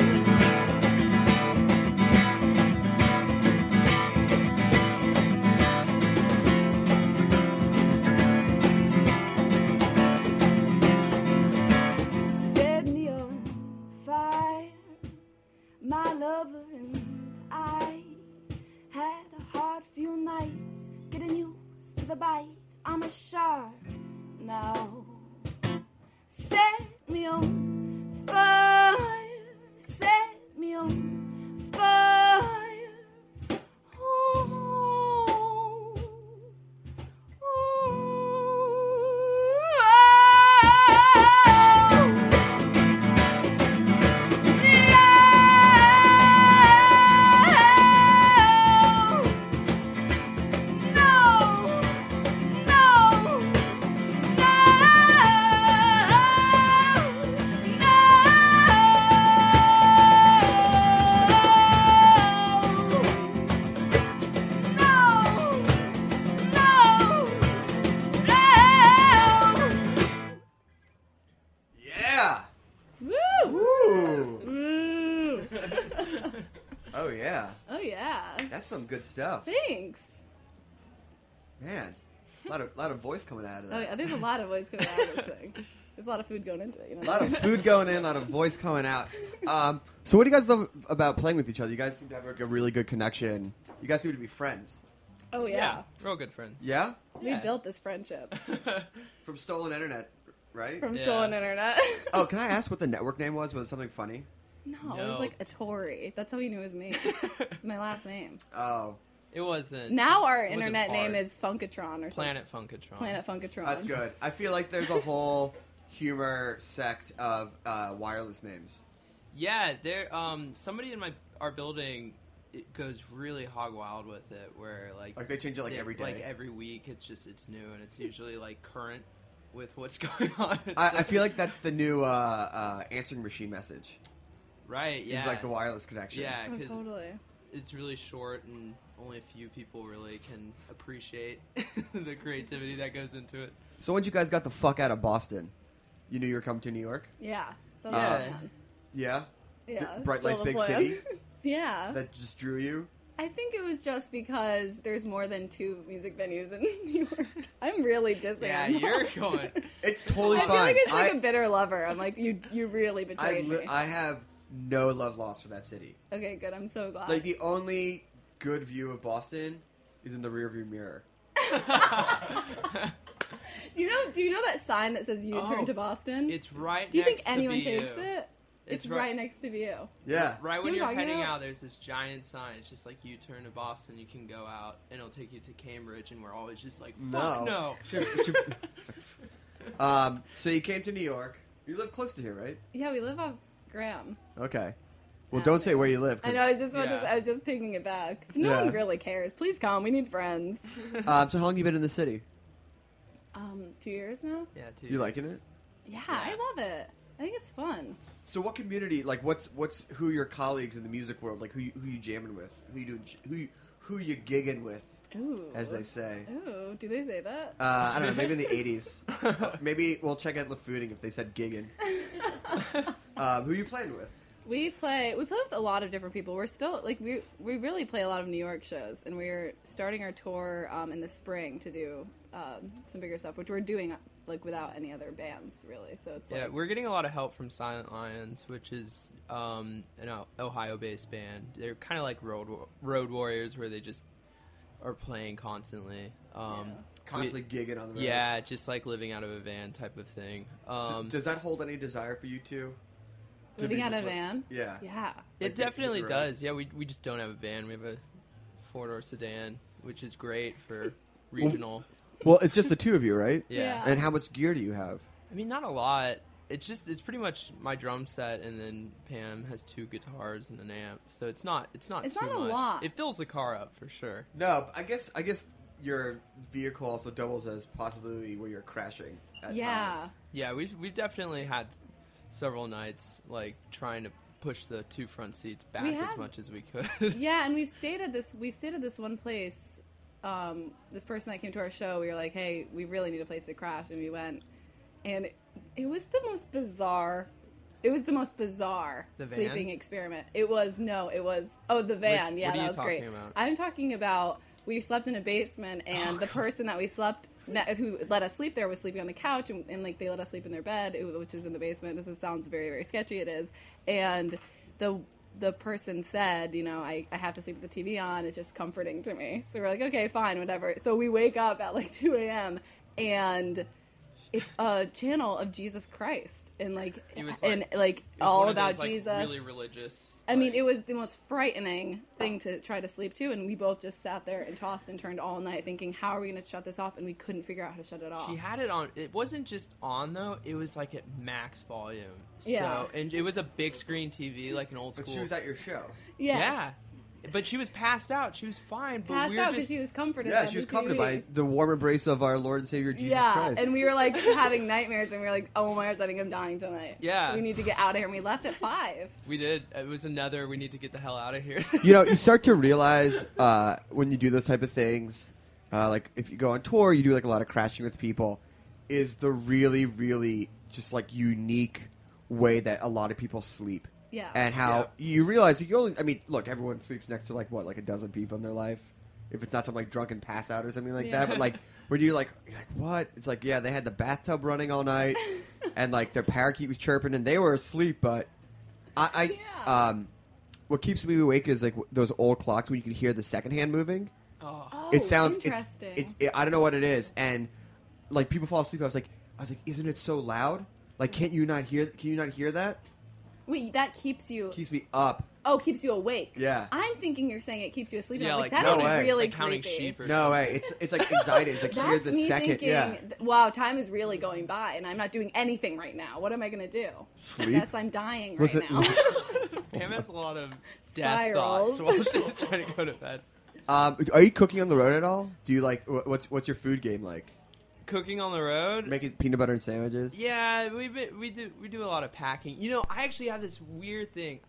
G: Set me on fire. My lover and I had a hard few nights getting used to the bite. I'm a shark now. Set me on fire. Set me on fire. Ooh.
E: Yeah.
I: Woo!
E: Woo. Oh yeah.
I: Oh yeah.
E: That's some good stuff.
I: Thanks.
E: Man. A lot of voice coming out of that.
I: Oh yeah, there's a lot of voice coming out of this thing. There's a lot of food going into it. You know?
E: A lot of food going in, a lot of voice coming out. So what do you guys love about playing with each other? You guys seem to have like a really good connection. You guys seem to be friends.
I: Oh yeah.
H: Real good friends.
E: Yeah?
I: We built this friendship
E: From stolen internet, right?
I: from stolen internet.
E: Oh, can I ask what the network name was? Was it something funny?
I: No, it was like Atori. That's how he knew it was me. It's my last name.
E: Oh.
H: It wasn't.
I: Now our
H: it wasn't
I: internet name
H: hard.
I: is Funkatron or something.
H: Planet Funkatron.
I: Planet Funkatron.
E: That's good. I feel like there's a whole humor sect of wireless names.
H: Yeah, there. Somebody in our building it goes really hog wild with it, where like
E: they change it like every day,
H: like every week. It's new, and it's usually like current with what's going on.
E: I feel like that's the new answering machine message.
H: Right. Yeah.
E: It's like the wireless connection.
H: Yeah.
I: Oh, totally.
H: It's really short, and only a few people really can appreciate the creativity that goes into it.
E: So when you guys got the fuck out of Boston, you knew you were coming to New York?
I: Yeah. That was the plan.
E: Yeah?
I: Yeah.
E: Bright
I: still
E: Lights,
I: the
E: Big
I: plan.
E: City?
I: Yeah.
E: That just drew you?
I: I think it was just because there's more than 2 music venues in New York. I'm really dissing.
H: Yeah,
I: on
H: you're
I: Boston.
H: going.
E: It's totally
I: I
E: fine.
I: feel like it's like a bitter lover. I'm like, you really betrayed me.
E: I have no love lost for that city.
I: Okay, good. I'm so glad.
E: Like, the only good view of Boston is in the rearview mirror.
I: Do you know that sign that says U-turn to Boston?
H: It's right.
I: Do you think
H: next to
I: anyone
H: VU.
I: takes it? It's right next to VU.
E: Yeah.
H: Right when
I: You know
H: you're
I: what I'm talking
H: heading
I: about?
H: out, there's this giant sign. It's just like you turn to Boston, you can go out, and it'll take you to Cambridge, and we're always just like, fuck no.
E: So you came to New York. You live close to here, right?
I: Yeah, we live off Graham.
E: Okay. Well, don't say where you live.
I: I know. I was just taking it back. No
E: Yeah.
I: one really cares. Please come. We need friends.
E: So how long you been in the city?
I: 2 years now.
H: Yeah, 2
E: You liking it?
I: Yeah, I love it. I think it's fun.
E: So what community, like what's who your colleagues in the music world, like who you jamming with? Who you gigging with,
I: Ooh.
E: as they say?
I: Ooh, do they say that?
E: I don't know, maybe in the 80s. Maybe we'll check out LaFooding if they said gigging. Who you playing with?
I: We play with a lot of different people. We're still like we really play a lot of New York shows, and we're starting our tour in the spring to do some bigger stuff, which we're doing like without any other bands really. So it's
H: Yeah,
I: like,
H: we're getting a lot of help from Silent Lions, which is an Ohio-based band. They're kind of like road warriors, where they just are playing constantly.
E: Constantly gigging on the road.
H: Yeah, just like living out of a van type of thing.
E: Does that hold any desire for you two? To
I: living
E: be
I: out
E: just
I: of a van.
E: Yeah.
I: Yeah.
H: It definitely does. Yeah, we just don't have a van. We have a 4-door sedan, which is great for regional.
E: Well, it's just the two of you, right?
H: Yeah.
E: And how much gear do you have?
H: I mean, not a lot. It's pretty much my drum set, and then Pam has 2 guitars and an amp. So it's not too
I: not
H: much.
I: a lot.
H: It fills the car up for sure.
E: No, I guess your vehicle also doubles as possibility where you're crashing at times.
H: Yeah, we've definitely had several nights like trying to push the 2 front seats back as much as we could.
I: Yeah, and we stayed at this one place. This person that came to our show, we were like, hey, we really need a place to crash, and we went, and it was the most bizarre
H: The van?
I: sleeping experiment. The van.
H: Which-
I: Yeah,
H: what are
I: that
H: you
I: was great.
H: talking about?
I: I'm talking about we slept in a basement, and the person that we slept who let us sleep there was sleeping on the couch, and like they let us sleep in their bed, which is in the basement. Sounds very, very sketchy. It is, and the person said, I have to sleep with the TV on. It's just comforting to me. So we're like, okay, fine, whatever. So we wake up at like 2 a.m. and it's a channel of Jesus Christ, and
H: It was
I: all
H: one of
I: about
H: those, like,
I: Jesus.
H: really religious.
I: I mean, it was the most frightening thing to try to sleep to, and we both just sat there and tossed and turned all night thinking, how are we going to shut this off? And we couldn't figure out how to shut it off.
H: She had it on. It wasn't just on though. It was like at max volume.
I: Yeah.
H: So, and it was a big screen TV, like an old school.
E: But she was at your show.
I: Yes.
H: Yeah. But she was passed out. She was fine. But
I: Passed
H: we were
I: out
H: just.
I: because she was comforted.
E: Yeah,
I: by
E: she
I: the
E: was comforted
I: TV.
E: by the warm embrace of our Lord and Savior Jesus
I: yeah,
E: Christ.
I: and we were like having nightmares, and we were like, "Oh my gosh, I think I'm dying tonight."
H: Yeah.
I: we need to get out of here. And we left at 5.
H: We did. It was another. We need to get the hell out of here.
E: You start to realize when you do those type of things, like if you go on tour, you do like a lot of crashing with people, is the really, really just like unique way that a lot of people sleep.
I: Yeah.
E: And how you realize look, everyone sleeps next to like a dozen people in their life. If it's not some like drunken pass out or something like that, but like When you're like, what? It's like, yeah, they had the bathtub running all night, and like their parakeet was chirping, and they were asleep. But what keeps me awake is like those old clocks when you can hear the second hand moving.
I: Oh,
E: It sounds
I: interesting.
E: I don't know what it is, and like people fall asleep. I was like, isn't it so loud? Like, can you not hear that?
I: Wait, that keeps you...
E: Keeps me up.
I: Oh, keeps you awake.
E: Yeah.
I: I'm thinking you're saying it keeps you asleep.
H: Yeah,
I: I was
H: like,
I: that is
E: no way.
I: really
H: like counting
I: creepy.
H: sheep or
E: No
H: something.
E: way. It's like anxiety. It's like hear
I: That's
E: the
I: me
E: second.
I: thinking,
E: Yeah.
I: wow, time is really going by, and I'm not doing anything right now. What am I going to do?
E: Sleep?
I: I'm dying right
E: Listen-
I: now.
H: Pam has a lot of death
I: Spirals.
H: thoughts while she's trying to go to bed.
E: Are you cooking on the road at all? Do you like what's your food game like?
H: Cooking on the road?
E: Making peanut butter and sandwiches?
H: Yeah, we do a lot of packing. You know, I actually have this weird thing.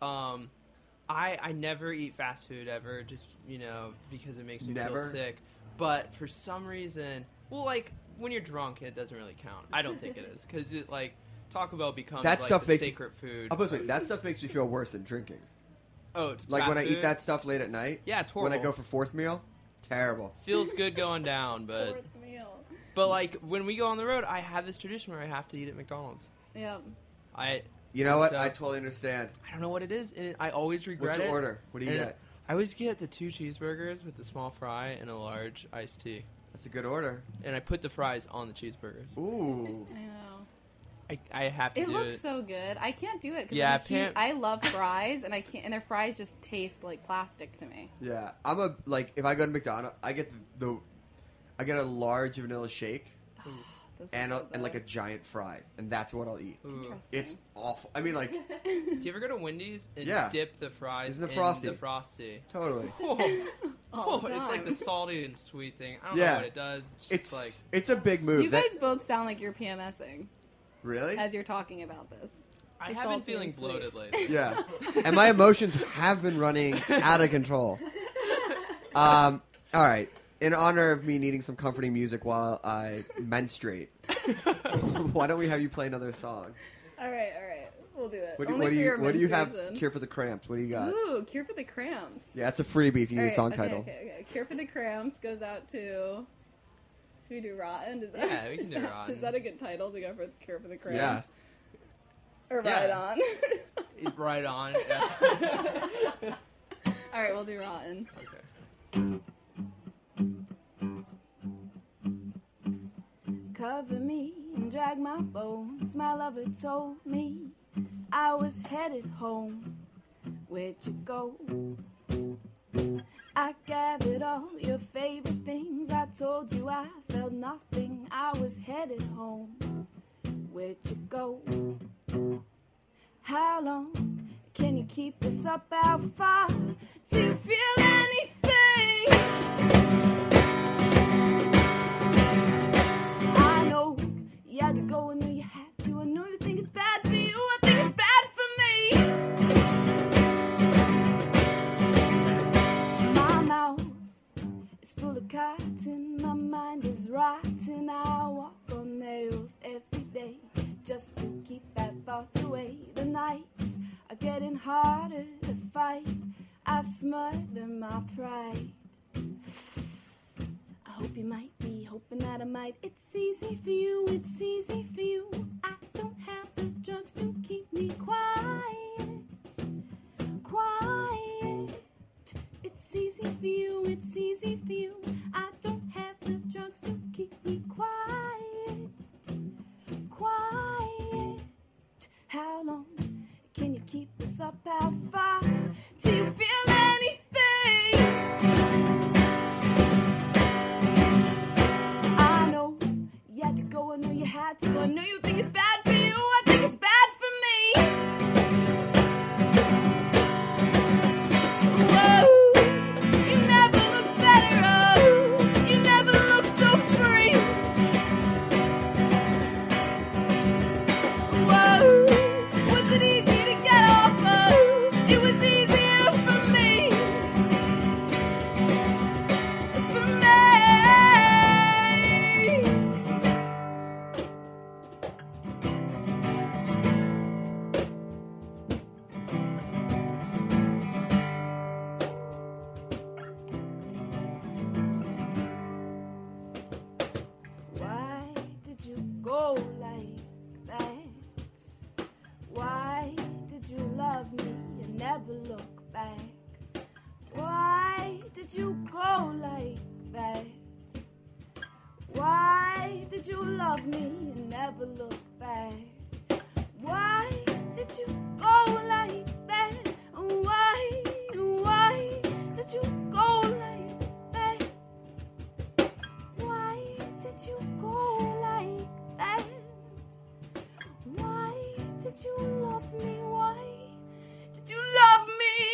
H: I never eat fast food ever, just because it makes me feel sick. But for some reason, well, like when you're drunk, it doesn't really count. I don't think it is because it like Taco Bell becomes
E: That
H: like
E: stuff
H: the
E: makes
H: sacred food.
E: That stuff makes me feel worse than drinking.
H: Oh, it's
E: Like
H: fast
E: when I
H: food?
E: eat that stuff late at night.
H: Yeah, it's
E: When I
H: horrible.
E: go for fourth meal, terrible.
H: Feels good going down, but
I: Fourth meal.
H: but like when we go on the road, I have this tradition where I have to eat at McDonald's.
I: Yeah.
E: You know what?
H: So-
E: I totally understand.
H: I don't know what it is, and I always regret
E: What's your
H: it.
E: order? What do you
H: And
E: get?
H: I always get the 2 cheeseburgers with the small fry and a large iced tea.
E: That's a good order.
H: And I put the fries on the cheeseburgers.
E: Ooh.
I: I know.
H: I have to
I: It
H: do
I: looks
H: it.
I: so good. I can't do it because
H: Yeah, Pam-
I: I love fries, and I can't. And their fries just taste like plastic to me.
E: Yeah, if I go to McDonald's, I get I get a large vanilla shake
I: Those
E: and
I: are good,
E: like a
I: though.
E: giant fry, and that's what I'll eat.
H: Ooh.
I: Interesting.
E: It's awful. I mean, like
H: Do you ever go to Wendy's and
E: Yeah.
H: dip the fries
E: Isn't it
H: in
E: Frosty?
H: the Frosty?
E: totally.
I: All the
H: It's like the
I: time.
H: salty and sweet thing. I don't
E: Yeah.
H: know what it does. It's just like
E: It's a big move.
I: You guys both sound like you're PMSing
E: Really?
I: as you're talking about this.
H: I
I: The
H: have been
I: salty
H: feeling
I: and sweet.
H: bloated lately.
E: Yeah, and my emotions have been running out of control. All right. In honor of me needing some comforting music while I menstruate, why don't we have you play another song?
I: All right, we'll do it.
E: What
I: Only
E: do
I: for your
E: you have?
I: menstruation.
E: Cure for the Cramps. What do you got?
I: Ooh, Cure for the Cramps.
E: Yeah, it's a freebie if you need a
I: All
E: song
I: right,
E: title.
I: Okay. Cure for the Cramps goes out to. Should we do Rotten? Is that,
H: Yeah, we can do Rotten.
I: Is that a good title to go for Cure for the Cramps?
E: Yeah.
I: Or
H: Yeah.
I: Right On?
H: It's right on. Yeah.
I: All right, we'll do Rotten.
H: Okay.
G: Cover me and drag my bones. My lover told me I was headed home. Where'd you go? I gathered all your favorite things. I told you I felt nothing. I was headed home. Where'd you go? How long can you keep us up? How far do you feel anything? I know you had to go, I know you had to. I know you think it's bad for you, I think it's bad for me. My mouth is full of cotton, my mind is rotten. I walk on nails every day just to keep bad thoughts away. The nights are getting harder to fight. I smother my pride. I hope you might be hoping that I might. It's easy for you, it's easy for you. I don't have the drugs to keep me quiet. Quiet. It's easy for you, it's easy for you. I don't have the drugs to keep me quiet. Quiet. How long can you keep this up? How far do you feel anything? I know you had to go, I know you had to. I know you think it's bad for you, I think it's bad for me. Whoa, you never look better, oh, you never look so free. Whoa, was it easy to get off of? It was easier for me. did you love me and never look back? Why did you go like that? Why did you go like that? Why did you go like that? Why did you love me? Why did you love me?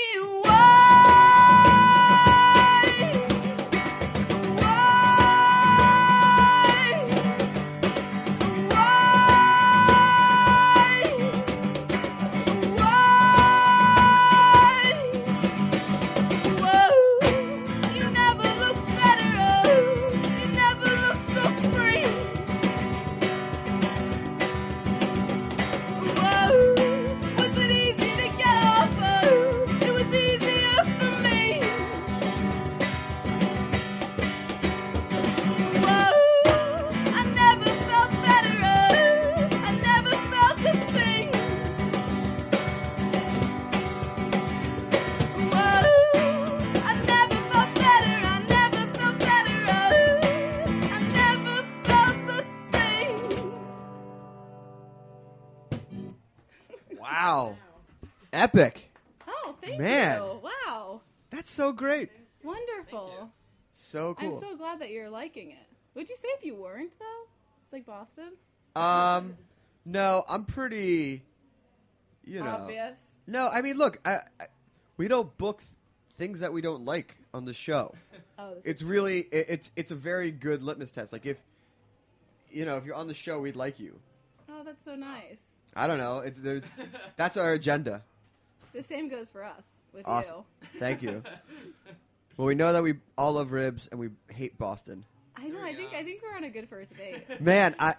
E: Wow. Epic.
I: Oh, thank
E: Man.
I: you. Wow.
E: That's so great.
I: Wonderful.
E: So cool.
I: I'm so glad that you're liking it. Would you say if you weren't, though? It's like Boston?
E: No, I'm pretty,
I: Obvious?
E: No, I mean, look, we don't book things that we don't like on the show.
I: Oh, this
E: It's
I: is
E: really, it's a very good litmus test. Like, if you're on the show, we'd like you.
I: Oh, that's so nice.
E: I don't know. That's our agenda.
I: The same goes for us with
E: Awesome.
I: you.
E: Thank you. Well, we know that we all love ribs and we hate Boston.
I: I know. I think we're on a good first date.
E: Man, I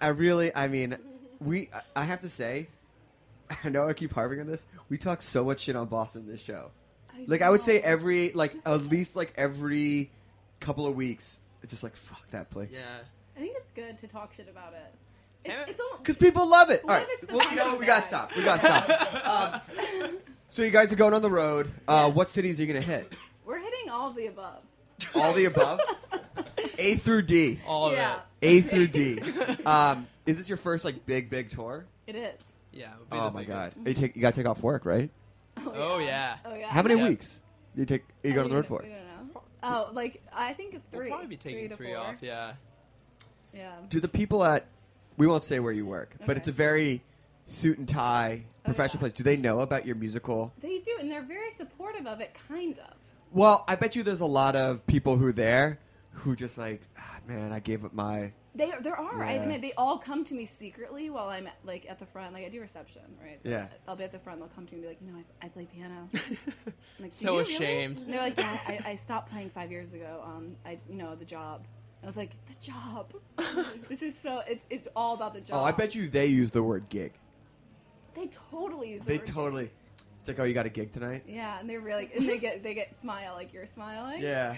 E: have to say, I know I keep harping on this. We talk so much shit on Boston in this show. I would say at least every couple of weeks, it's just like, fuck that place.
H: Yeah.
I: I think it's good to talk shit about it. It's
E: Because people love it.
I: What
E: All
I: if
E: right.
I: it's the
E: Well, you know what? We gotta stop. We gotta stop. So you guys are going on the road.
I: Yes.
E: What cities are you gonna hit?
I: We're hitting all of the above.
E: All the above? A through D.
H: All of
I: Yeah.
H: it.
E: A through D. Is this your first big tour?
I: It is.
H: Yeah. it would be
E: Oh
H: the
E: my god.
H: biggest.
E: You gotta take off work, right?
H: Oh, yeah.
I: Oh yeah.
E: How many
H: Yeah.
E: weeks do you go on the road for?
I: We don't know. Oh, I think 3.
H: We'll probably be taking
I: 3 to
H: 3
I: 4.
H: off, yeah.
I: Yeah.
E: Do the people we won't say where you work, but
I: Okay.
E: it's a very suit and tie professional
I: yeah.
E: place. Do they know about your musical?
I: They do, and they're very supportive of it, kind of.
E: Well, I bet you there's a lot of people who are there who just like, man, I gave up my...
I: There are.
E: Yeah.
I: I mean, they all come to me secretly while I'm at the front. Like I do reception, right? So
E: Yeah.
I: I'll be at the front. They'll come to me and be like, I play piano. I'm like,
H: So
I: "Do you really?"
H: ashamed.
I: And they're like, yeah, I stopped playing 5 years ago. The job. I was like, the job. This is so. It's all about the job.
E: Oh, I bet you they use the word gig.
I: they totally use. The
E: They
I: word
E: totally... It's like, oh, you got a gig tonight?
I: Yeah, and they're really, and they get smile like you're smiling.
E: Yeah.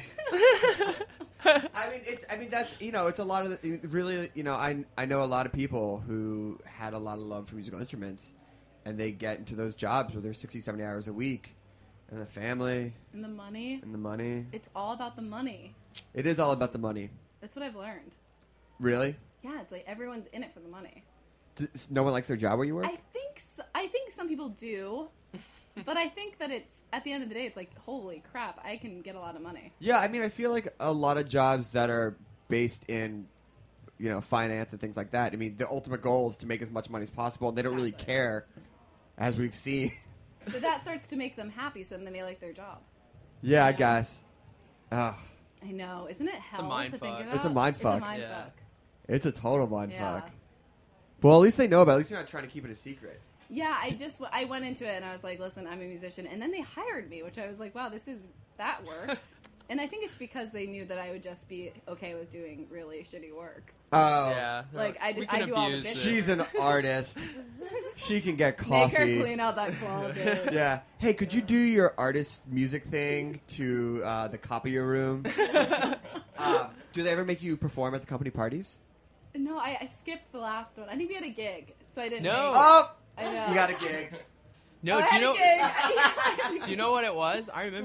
E: That's, it's a lot of, really, I know a lot of people who had a lot of love for musical instruments, and they get into those jobs where they're 60, 70 hours a week, and the family.
I: And the money.
E: And the money.
I: It's all about the money.
E: It is all about the money.
I: That's what I've learned.
E: Really?
I: Yeah, it's like everyone's in it for the money.
E: No one likes their job where you work?
I: I think some people do, but I think that it's at the end of the day, it's like, holy crap, I can get a lot of money.
E: Yeah, I feel like a lot of jobs that are based in, finance and things like that. The ultimate goal is to make as much money as possible, and they don't really care, as we've seen.
I: But that starts to make them happy, so then they like their job.
E: Yeah, I guess. Ugh.
I: I know, isn't it hell
H: mind
I: to think
H: fuck.
I: about?
E: It's a mind fuck.
I: It's a mind
H: Yeah.
I: fuck.
E: It's a total mind
I: Yeah.
E: fuck. Well, at least they know about it. At least you're not trying to keep it a secret.
I: Yeah, I went into it and I was like, listen, I'm a musician, and then they hired me, which I was like, wow, that worked. And I think it's because they knew that I would just be okay with doing really shitty work.
E: Oh.
H: Yeah.
I: Like, I
H: we can
I: do all the
H: abuse
I: bitches.
H: this.
E: She's an artist. She can get
I: Make
E: coffee.
I: her clean out that closet.
E: Yeah. Hey, could you do your artist music thing to the copier room? Do they ever make you perform at the company parties?
I: No, I skipped the last one. I think we had a gig, so I didn't.
H: No.
I: make it.
E: Oh!
I: I know.
E: You got a gig.
H: No,
I: I
H: do
I: had
H: you know?
I: a gig.
H: Do you know what it was? I remember.
I: What?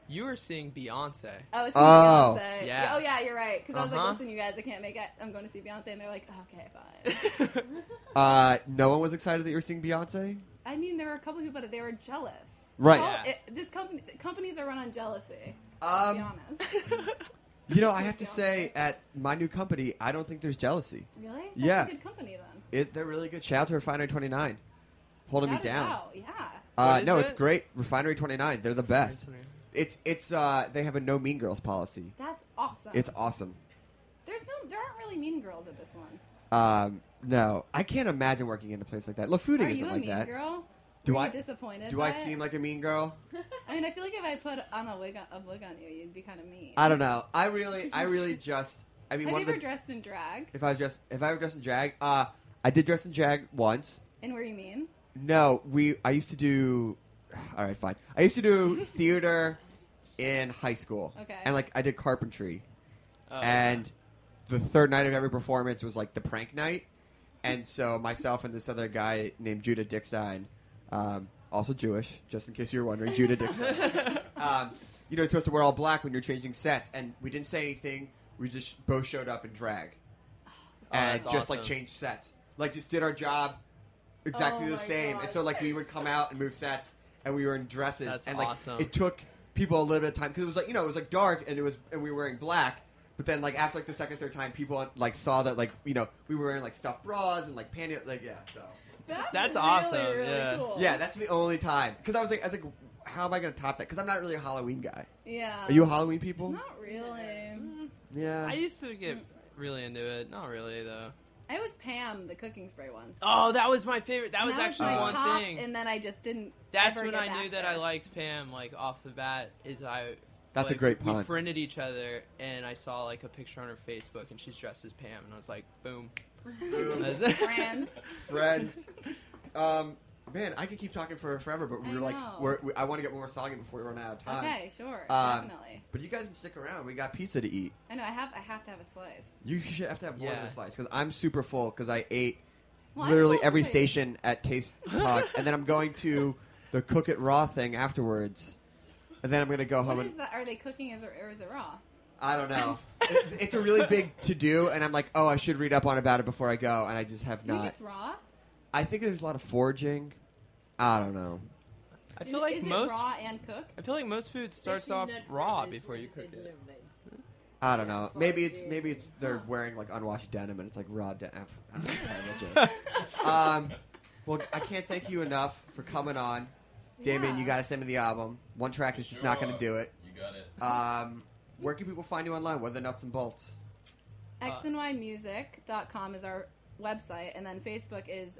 H: You were seeing Beyonce.
I: I was seeing Beyonce.
H: Yeah.
I: Oh, yeah, you're right. Because I was like, listen, you guys, I can't make it. I'm going to see Beyonce. And they're like, okay, fine.
E: No one was excited that you were seeing Beyonce?
I: I mean, there were a couple people that they were jealous.
E: Right.
I: This companies are run on jealousy.
E: To
I: be honest.
E: You know, I have to say, at my new company, I don't think there's jealousy.
I: Really? That's
E: Yeah.
I: a good company, then.
E: They're really good. Shout out to Refinery 29. Holding me down.
I: Wow, yeah.
E: No, it's great. Refinery 29. They're the best. It's they have a no mean girls policy.
I: That's awesome.
E: It's awesome.
I: There aren't really mean girls at this one.
E: No, I can't imagine working in a place like that. LaFooding isn't like that.
I: Are you a mean girl?
E: Do
I: Were
E: I
I: you disappointed?
E: Do
I: by
E: I
I: it?
E: seem like a mean girl?
I: I mean, I feel like if I put on a wig on you, you'd be kind of mean.
E: I don't know. I really just. I mean,
I: Have
E: one
I: you
E: of
I: ever
E: the.
I: dressed in drag?
E: If I ever dressed in drag, I did dress in drag once.
I: And were you mean?
E: No, I used to do. All right, fine. I used to do theater in high school.
I: Okay.
E: And like I did carpentry,
H: Oh,
E: and the third night of every performance was like the prank night, and so myself and this other guy named Judah Dickstein, also Jewish, just in case you were wondering, Judah Dickstein. You're supposed to wear all black when you're changing sets, and we didn't say anything. We just both showed up in drag, and
H: that's
E: just like
H: awesome.
E: changed sets, like just did our job exactly
I: Oh
E: the
I: my
E: same.
I: God.
E: And so like we would come out and move sets, and we were in dresses,
H: That's
E: and like
H: awesome.
E: it took people a little bit of time because it was like it was like dark, and we were wearing black. But then like after like the second, third time, people like saw that like we were wearing like stuffed bras and like panty so.
H: That's
I: really,
H: awesome,
I: Really
H: yeah.
I: cool.
E: Yeah, that's the only time. Because I was like, how am I going to top that? Because I'm not really a Halloween guy.
I: Yeah.
E: Are you a Halloween people?
I: Not really.
E: Yeah.
H: I used to get really into it. Not really, though.
I: I was Pam, the cooking spray once.
H: Oh, that was my favorite. That was
I: And
H: actually
I: my
H: one
I: top,
H: thing.
I: And then I just didn't.
H: That's
I: ever
H: when
I: get
H: I knew
I: back
H: that
I: there.
H: I liked Pam, like, off the bat, is
E: That's
H: like,
E: a great
H: We
E: pun.
H: friended each other, and I saw, like, a picture on her Facebook, and she's dressed as Pam, and I was like, boom.
I: Friends.
E: Friends. Man, I could keep talking for forever, but I want to get one more song in before we run out of time.
I: Okay, sure, definitely.
E: But you guys can stick around. We got pizza to eat.
I: I know. I have to have a slice.
E: You should have to have more than
H: Yeah.
E: a slice because I'm super full because I ate
I: Well,
E: literally
I: I'm full
E: every
I: too.
E: station at Taste Talk, and then I'm going to the Cook It Raw thing afterwards, and then I'm going to go home
I: What
E: and
I: is that? Are they cooking or is it raw?
E: I don't know. It's a really big to do, and I'm like, oh, I should read up on about it before I go, and I just have
I: Do you
E: not.
I: think it's raw?
E: I think there's a lot of foraging. I don't know.
H: I feel like
I: is
H: most.
I: it raw and cooked?
H: I feel like most food starts off raw before you cook it.
E: I don't know. Maybe it's they're wearing like unwashed denim and it's like raw denim. I don't know, terrible joke. Well, I can't thank you enough for coming on, Damien.
I: Yeah.
E: You got to send me the album. One track is just not going to do it.
J: You got it.
E: Where can people find you online? What are the nuts and bolts?
I: xnymusic.com is our website, and then Facebook is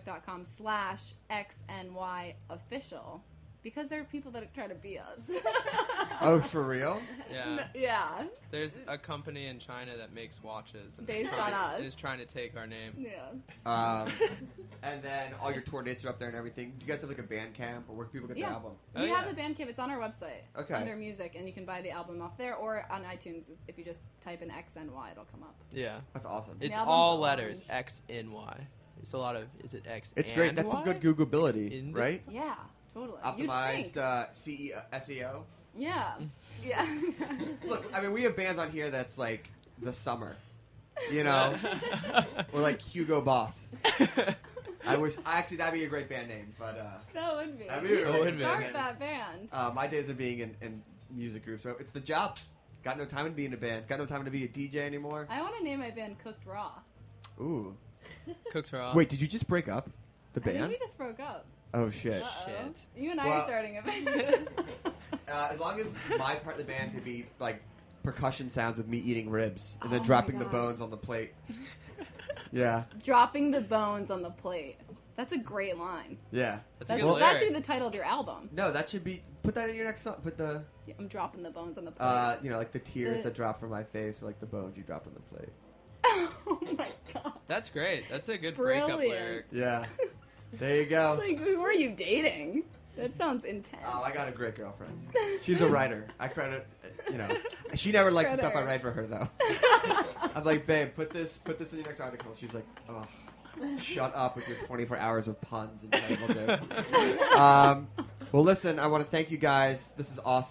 I: facebook.com/xnyofficial, because there are people that try to be us.
E: Oh, for real?
H: Yeah.
I: Yeah.
H: There's a company in China that makes watches. And
I: Based on us.
H: And is trying to take our name.
I: Yeah.
E: And then all your tour dates are up there and everything. Do you guys have like a Bandcamp or where can people get the album?
I: We have the Bandcamp. It's on our website.
E: Okay.
I: Under music, and you can buy the album off there or on iTunes. If you just type in XNY, it'll come up.
H: Yeah.
E: That's awesome.
H: It's
I: The album's
H: all
I: orange.
H: letters. X, N, Y. There's a lot of, is it X
E: It's
H: and
E: great. That's
H: Y?
E: some good Googleability,
H: X in-
E: right?
I: Yeah, totally.
E: Optimized
I: You'd think.
E: SEO.
I: Yeah. Yeah.
E: Look, I mean, we have bands on here that's like the summer, you know, or like Hugo Boss. Actually that'd be a great band name, but
I: That would be.
E: That'd be
I: You
E: a
I: should
E: really good
I: start
E: band.
I: that band.
E: my days of being in music groups, so it's the job. Got no time to be in a band. Got no time to be a DJ anymore.
I: I want to name my band Cooked Raw.
E: Ooh.
H: Cooked raw.
E: Wait, did you just break up the
I: I think
E: band?
I: we just broke up.
E: Oh shit.
I: Uh-oh.
H: Shit.
I: You and I
E: Well-
I: are starting a band.
E: As long as my part of the band could be like percussion sounds with me eating ribs and then
I: Oh my
E: dropping the
I: gosh.
E: bones on the plate. Yeah.
I: Dropping the bones on the plate. That's a great line.
E: Yeah.
H: That's a
I: That's,
H: good
I: that
H: lyric.
I: should be the title of your album.
E: No, that should be. Put that in your next song. Put the.
I: Yeah, I'm dropping the bones on the plate.
E: Like the tears
I: The-
E: that drop from my face, or like the bones you drop on the plate.
I: Oh my god.
H: That's great. That's a good breakup
I: Brilliant.
H: lyric.
E: Yeah. There you go.
I: Like, who are you dating? That sounds intense.
E: Oh, I got a great girlfriend. She's a writer. I credit, she never likes the
I: Credit
E: stuff I
I: her.
E: write for her though. I'm like, babe, put this in your next article. She's like, oh, shut up with your 24 hours of puns and terrible jokes. Well, listen, I want to thank you guys. This is awesome.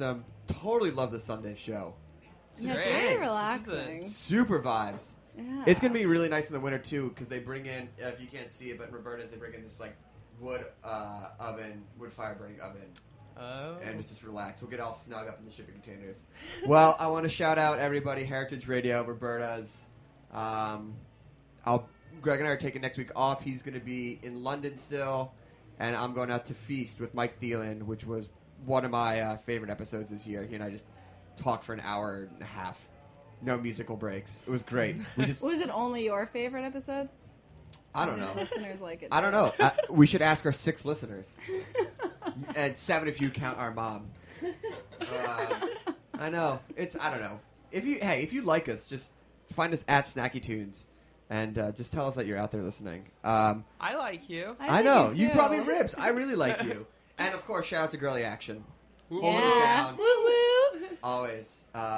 E: totally love the Sunday show.
I: Yeah, it's very relaxing.
E: Super vibes.
I: Yeah.
E: It's gonna be really nice in the winter too, because they bring in, if you can't see it, but in Roberta's they bring in this like wood fire burning oven.
H: Oh.
E: And just relax. We'll get all snug up in the shipping containers. Well, I want to shout out everybody, Heritage Radio, Roberta's. Greg and I are taking next week off. He's going to be in London still, and I'm going out to Feast with Mike Thielen, which was one of my favorite episodes this year. He and I just talked for an hour and a half. No musical breaks. It was great.
I: Was it only your favorite episode?
E: I don't know.
I: Listeners like it.
E: I don't know. We should ask our 6 listeners. And 7 if you count our mom. I know. I don't know. If you like us, just find us at Snacky Tunes and just tell us that you're out there listening.
H: I like you.
E: I know. You brought me ribs. I really like you. And of course, shout out to Girly Action. Holding us down.
I: Woo woo.
E: Always.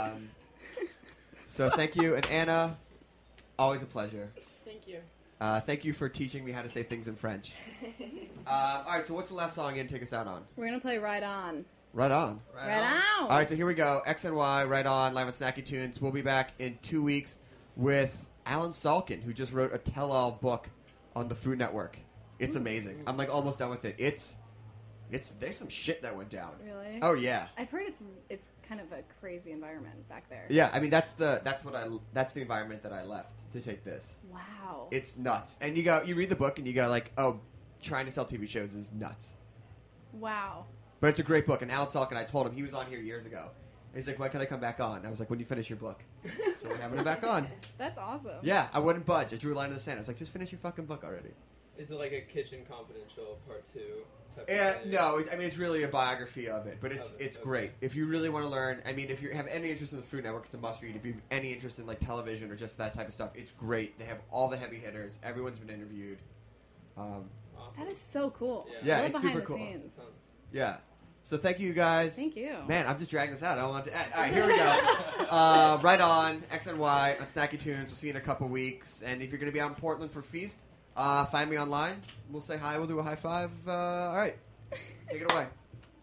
E: So thank you. And Anna, always a pleasure.
F: Thank you.
E: Thank you for teaching me how to say things in French. All right, so what's the last song you're going to take us out on?
I: We're going to play Right On.
E: Right On.
I: Right on.
E: All right, so here we go. X and Y, Right On, live on Snacky Tunes. We'll be back in 2 weeks with Alan Salkin, who just wrote a tell-all book on the Food Network. It's amazing. I'm like almost done with it. There's some shit that went down.
I: Really?
E: Oh yeah.
I: I've heard it's kind of a crazy environment back there.
E: Yeah, I mean that's the environment that I left to take this.
I: Wow.
E: It's nuts. And you read the book and you go like, oh, trying to sell TV shows is nuts.
I: Wow.
E: But it's a great book. And Alan Salkin, I told him, he was on here years ago. And he's like, when can I come back on? And I was like, when you finish your book. So we're having him back on.
I: That's awesome.
E: Yeah, I wouldn't budge. I drew a line in the sand. I was like, just finish your fucking book already.
H: Is it like a Kitchen Confidential Part 2 type of thing?
E: No, I mean, it's really a biography of it. But it's great. If you really want to learn, I mean, if you have any interest in the Food Network, it's a must-read. If you have any interest in like television or just that type of stuff, it's great. They have all the heavy hitters. Everyone's been interviewed.
H: Awesome.
I: That is so cool.
E: Yeah,
I: I love
E: it's
I: behind
E: super
I: the
E: cool.
I: scenes.
E: Yeah. So thank you guys.
I: Thank you.
E: Man, I'm just dragging this out. I don't want to end. All right, here we go. Right On, X and Y on Snacky Tunes. We'll see you in a couple weeks. And if you're going to be out in Portland for Feast, find me online. We'll say hi. We'll do a high five. All right. Take it away.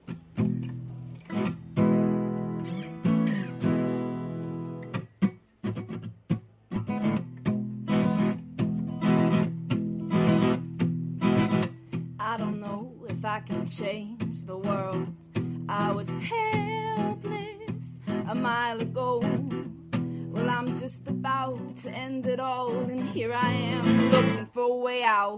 G: I don't know if I can change the world. I was helpless a mile ago. Well, I'm just about to end it all, and here I am looking for a way out.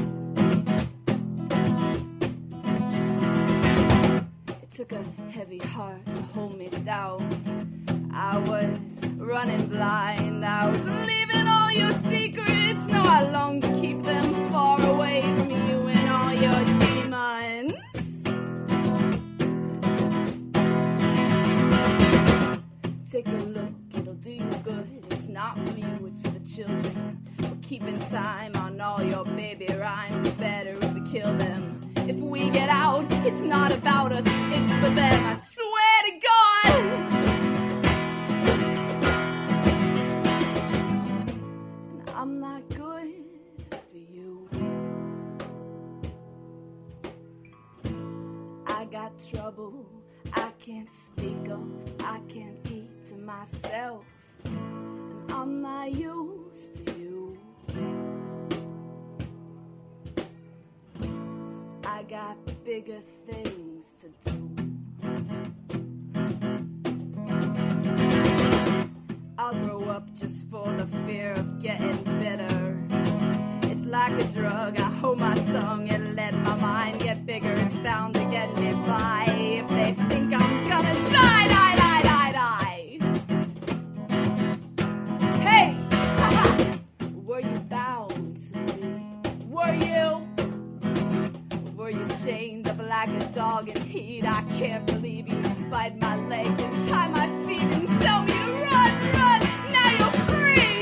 G: It took a heavy heart to hold me down. I was running blind. I was leaving all your secrets. Now I long to keep them far away from you and all your demons. Take a look, it'll do you good. It's not for you, it's for the children. We're keeping time on all your baby rhymes. It's better if we kill them. If we get out, it's not about us, it's for them. I swear to God. And I'm not good for you. I got trouble I can't speak of, I can't keep to myself, and I'm not used to you. I got bigger things to do. I'll grow up just for the fear of getting better. It's like a drug, I hold my tongue and let my mind get bigger. It's bound to get me by. If they think I'm gonna die, die, die, die, die. Hey, haha, were you bound to me? Were you? Were you chained up like a dog in heat? I can't believe you bite my legs and tie my feet and tell me to run, run. Now you're free.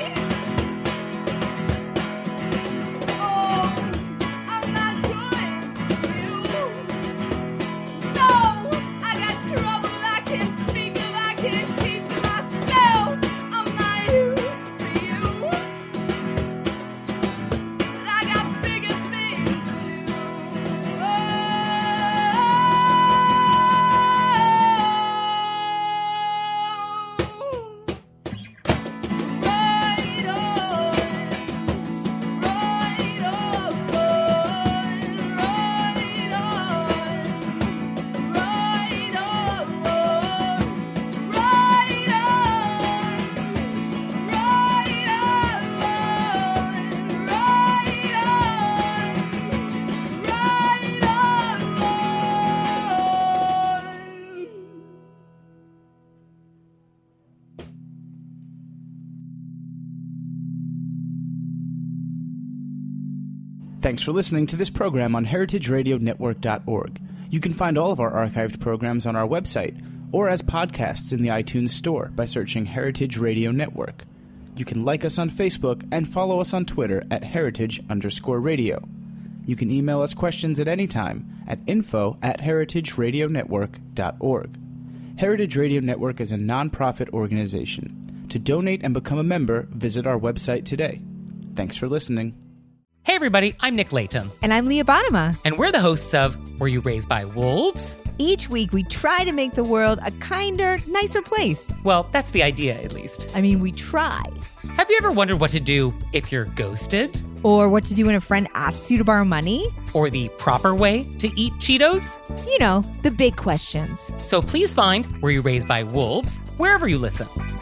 G: Oh, I'm not good for you.
B: Thanks for listening to this program on heritageradionetwork.org. You can find all of our archived programs on our website or as podcasts in the iTunes Store by searching Heritage Radio Network. You can like us on Facebook and follow us on Twitter at @heritage_radio. You can email us questions at any time at info@heritageradionetwork.org. Heritage Radio Network is a non-profit organization. To donate and become a member, visit our website today. Thanks for listening.
K: Hey everybody, I'm Nick Latham.
L: And I'm Leah Bottima.
K: And we're the hosts of Were You Raised by Wolves?
L: Each week we try to make the world a kinder, nicer place.
K: Well, that's the idea, at least.
L: I mean, we try.
K: Have you ever wondered what to do if you're ghosted?
L: Or what to do when a friend asks you to borrow money?
K: Or the proper way to eat Cheetos?
L: You know, the big questions.
K: So please find Were You Raised by Wolves wherever you listen.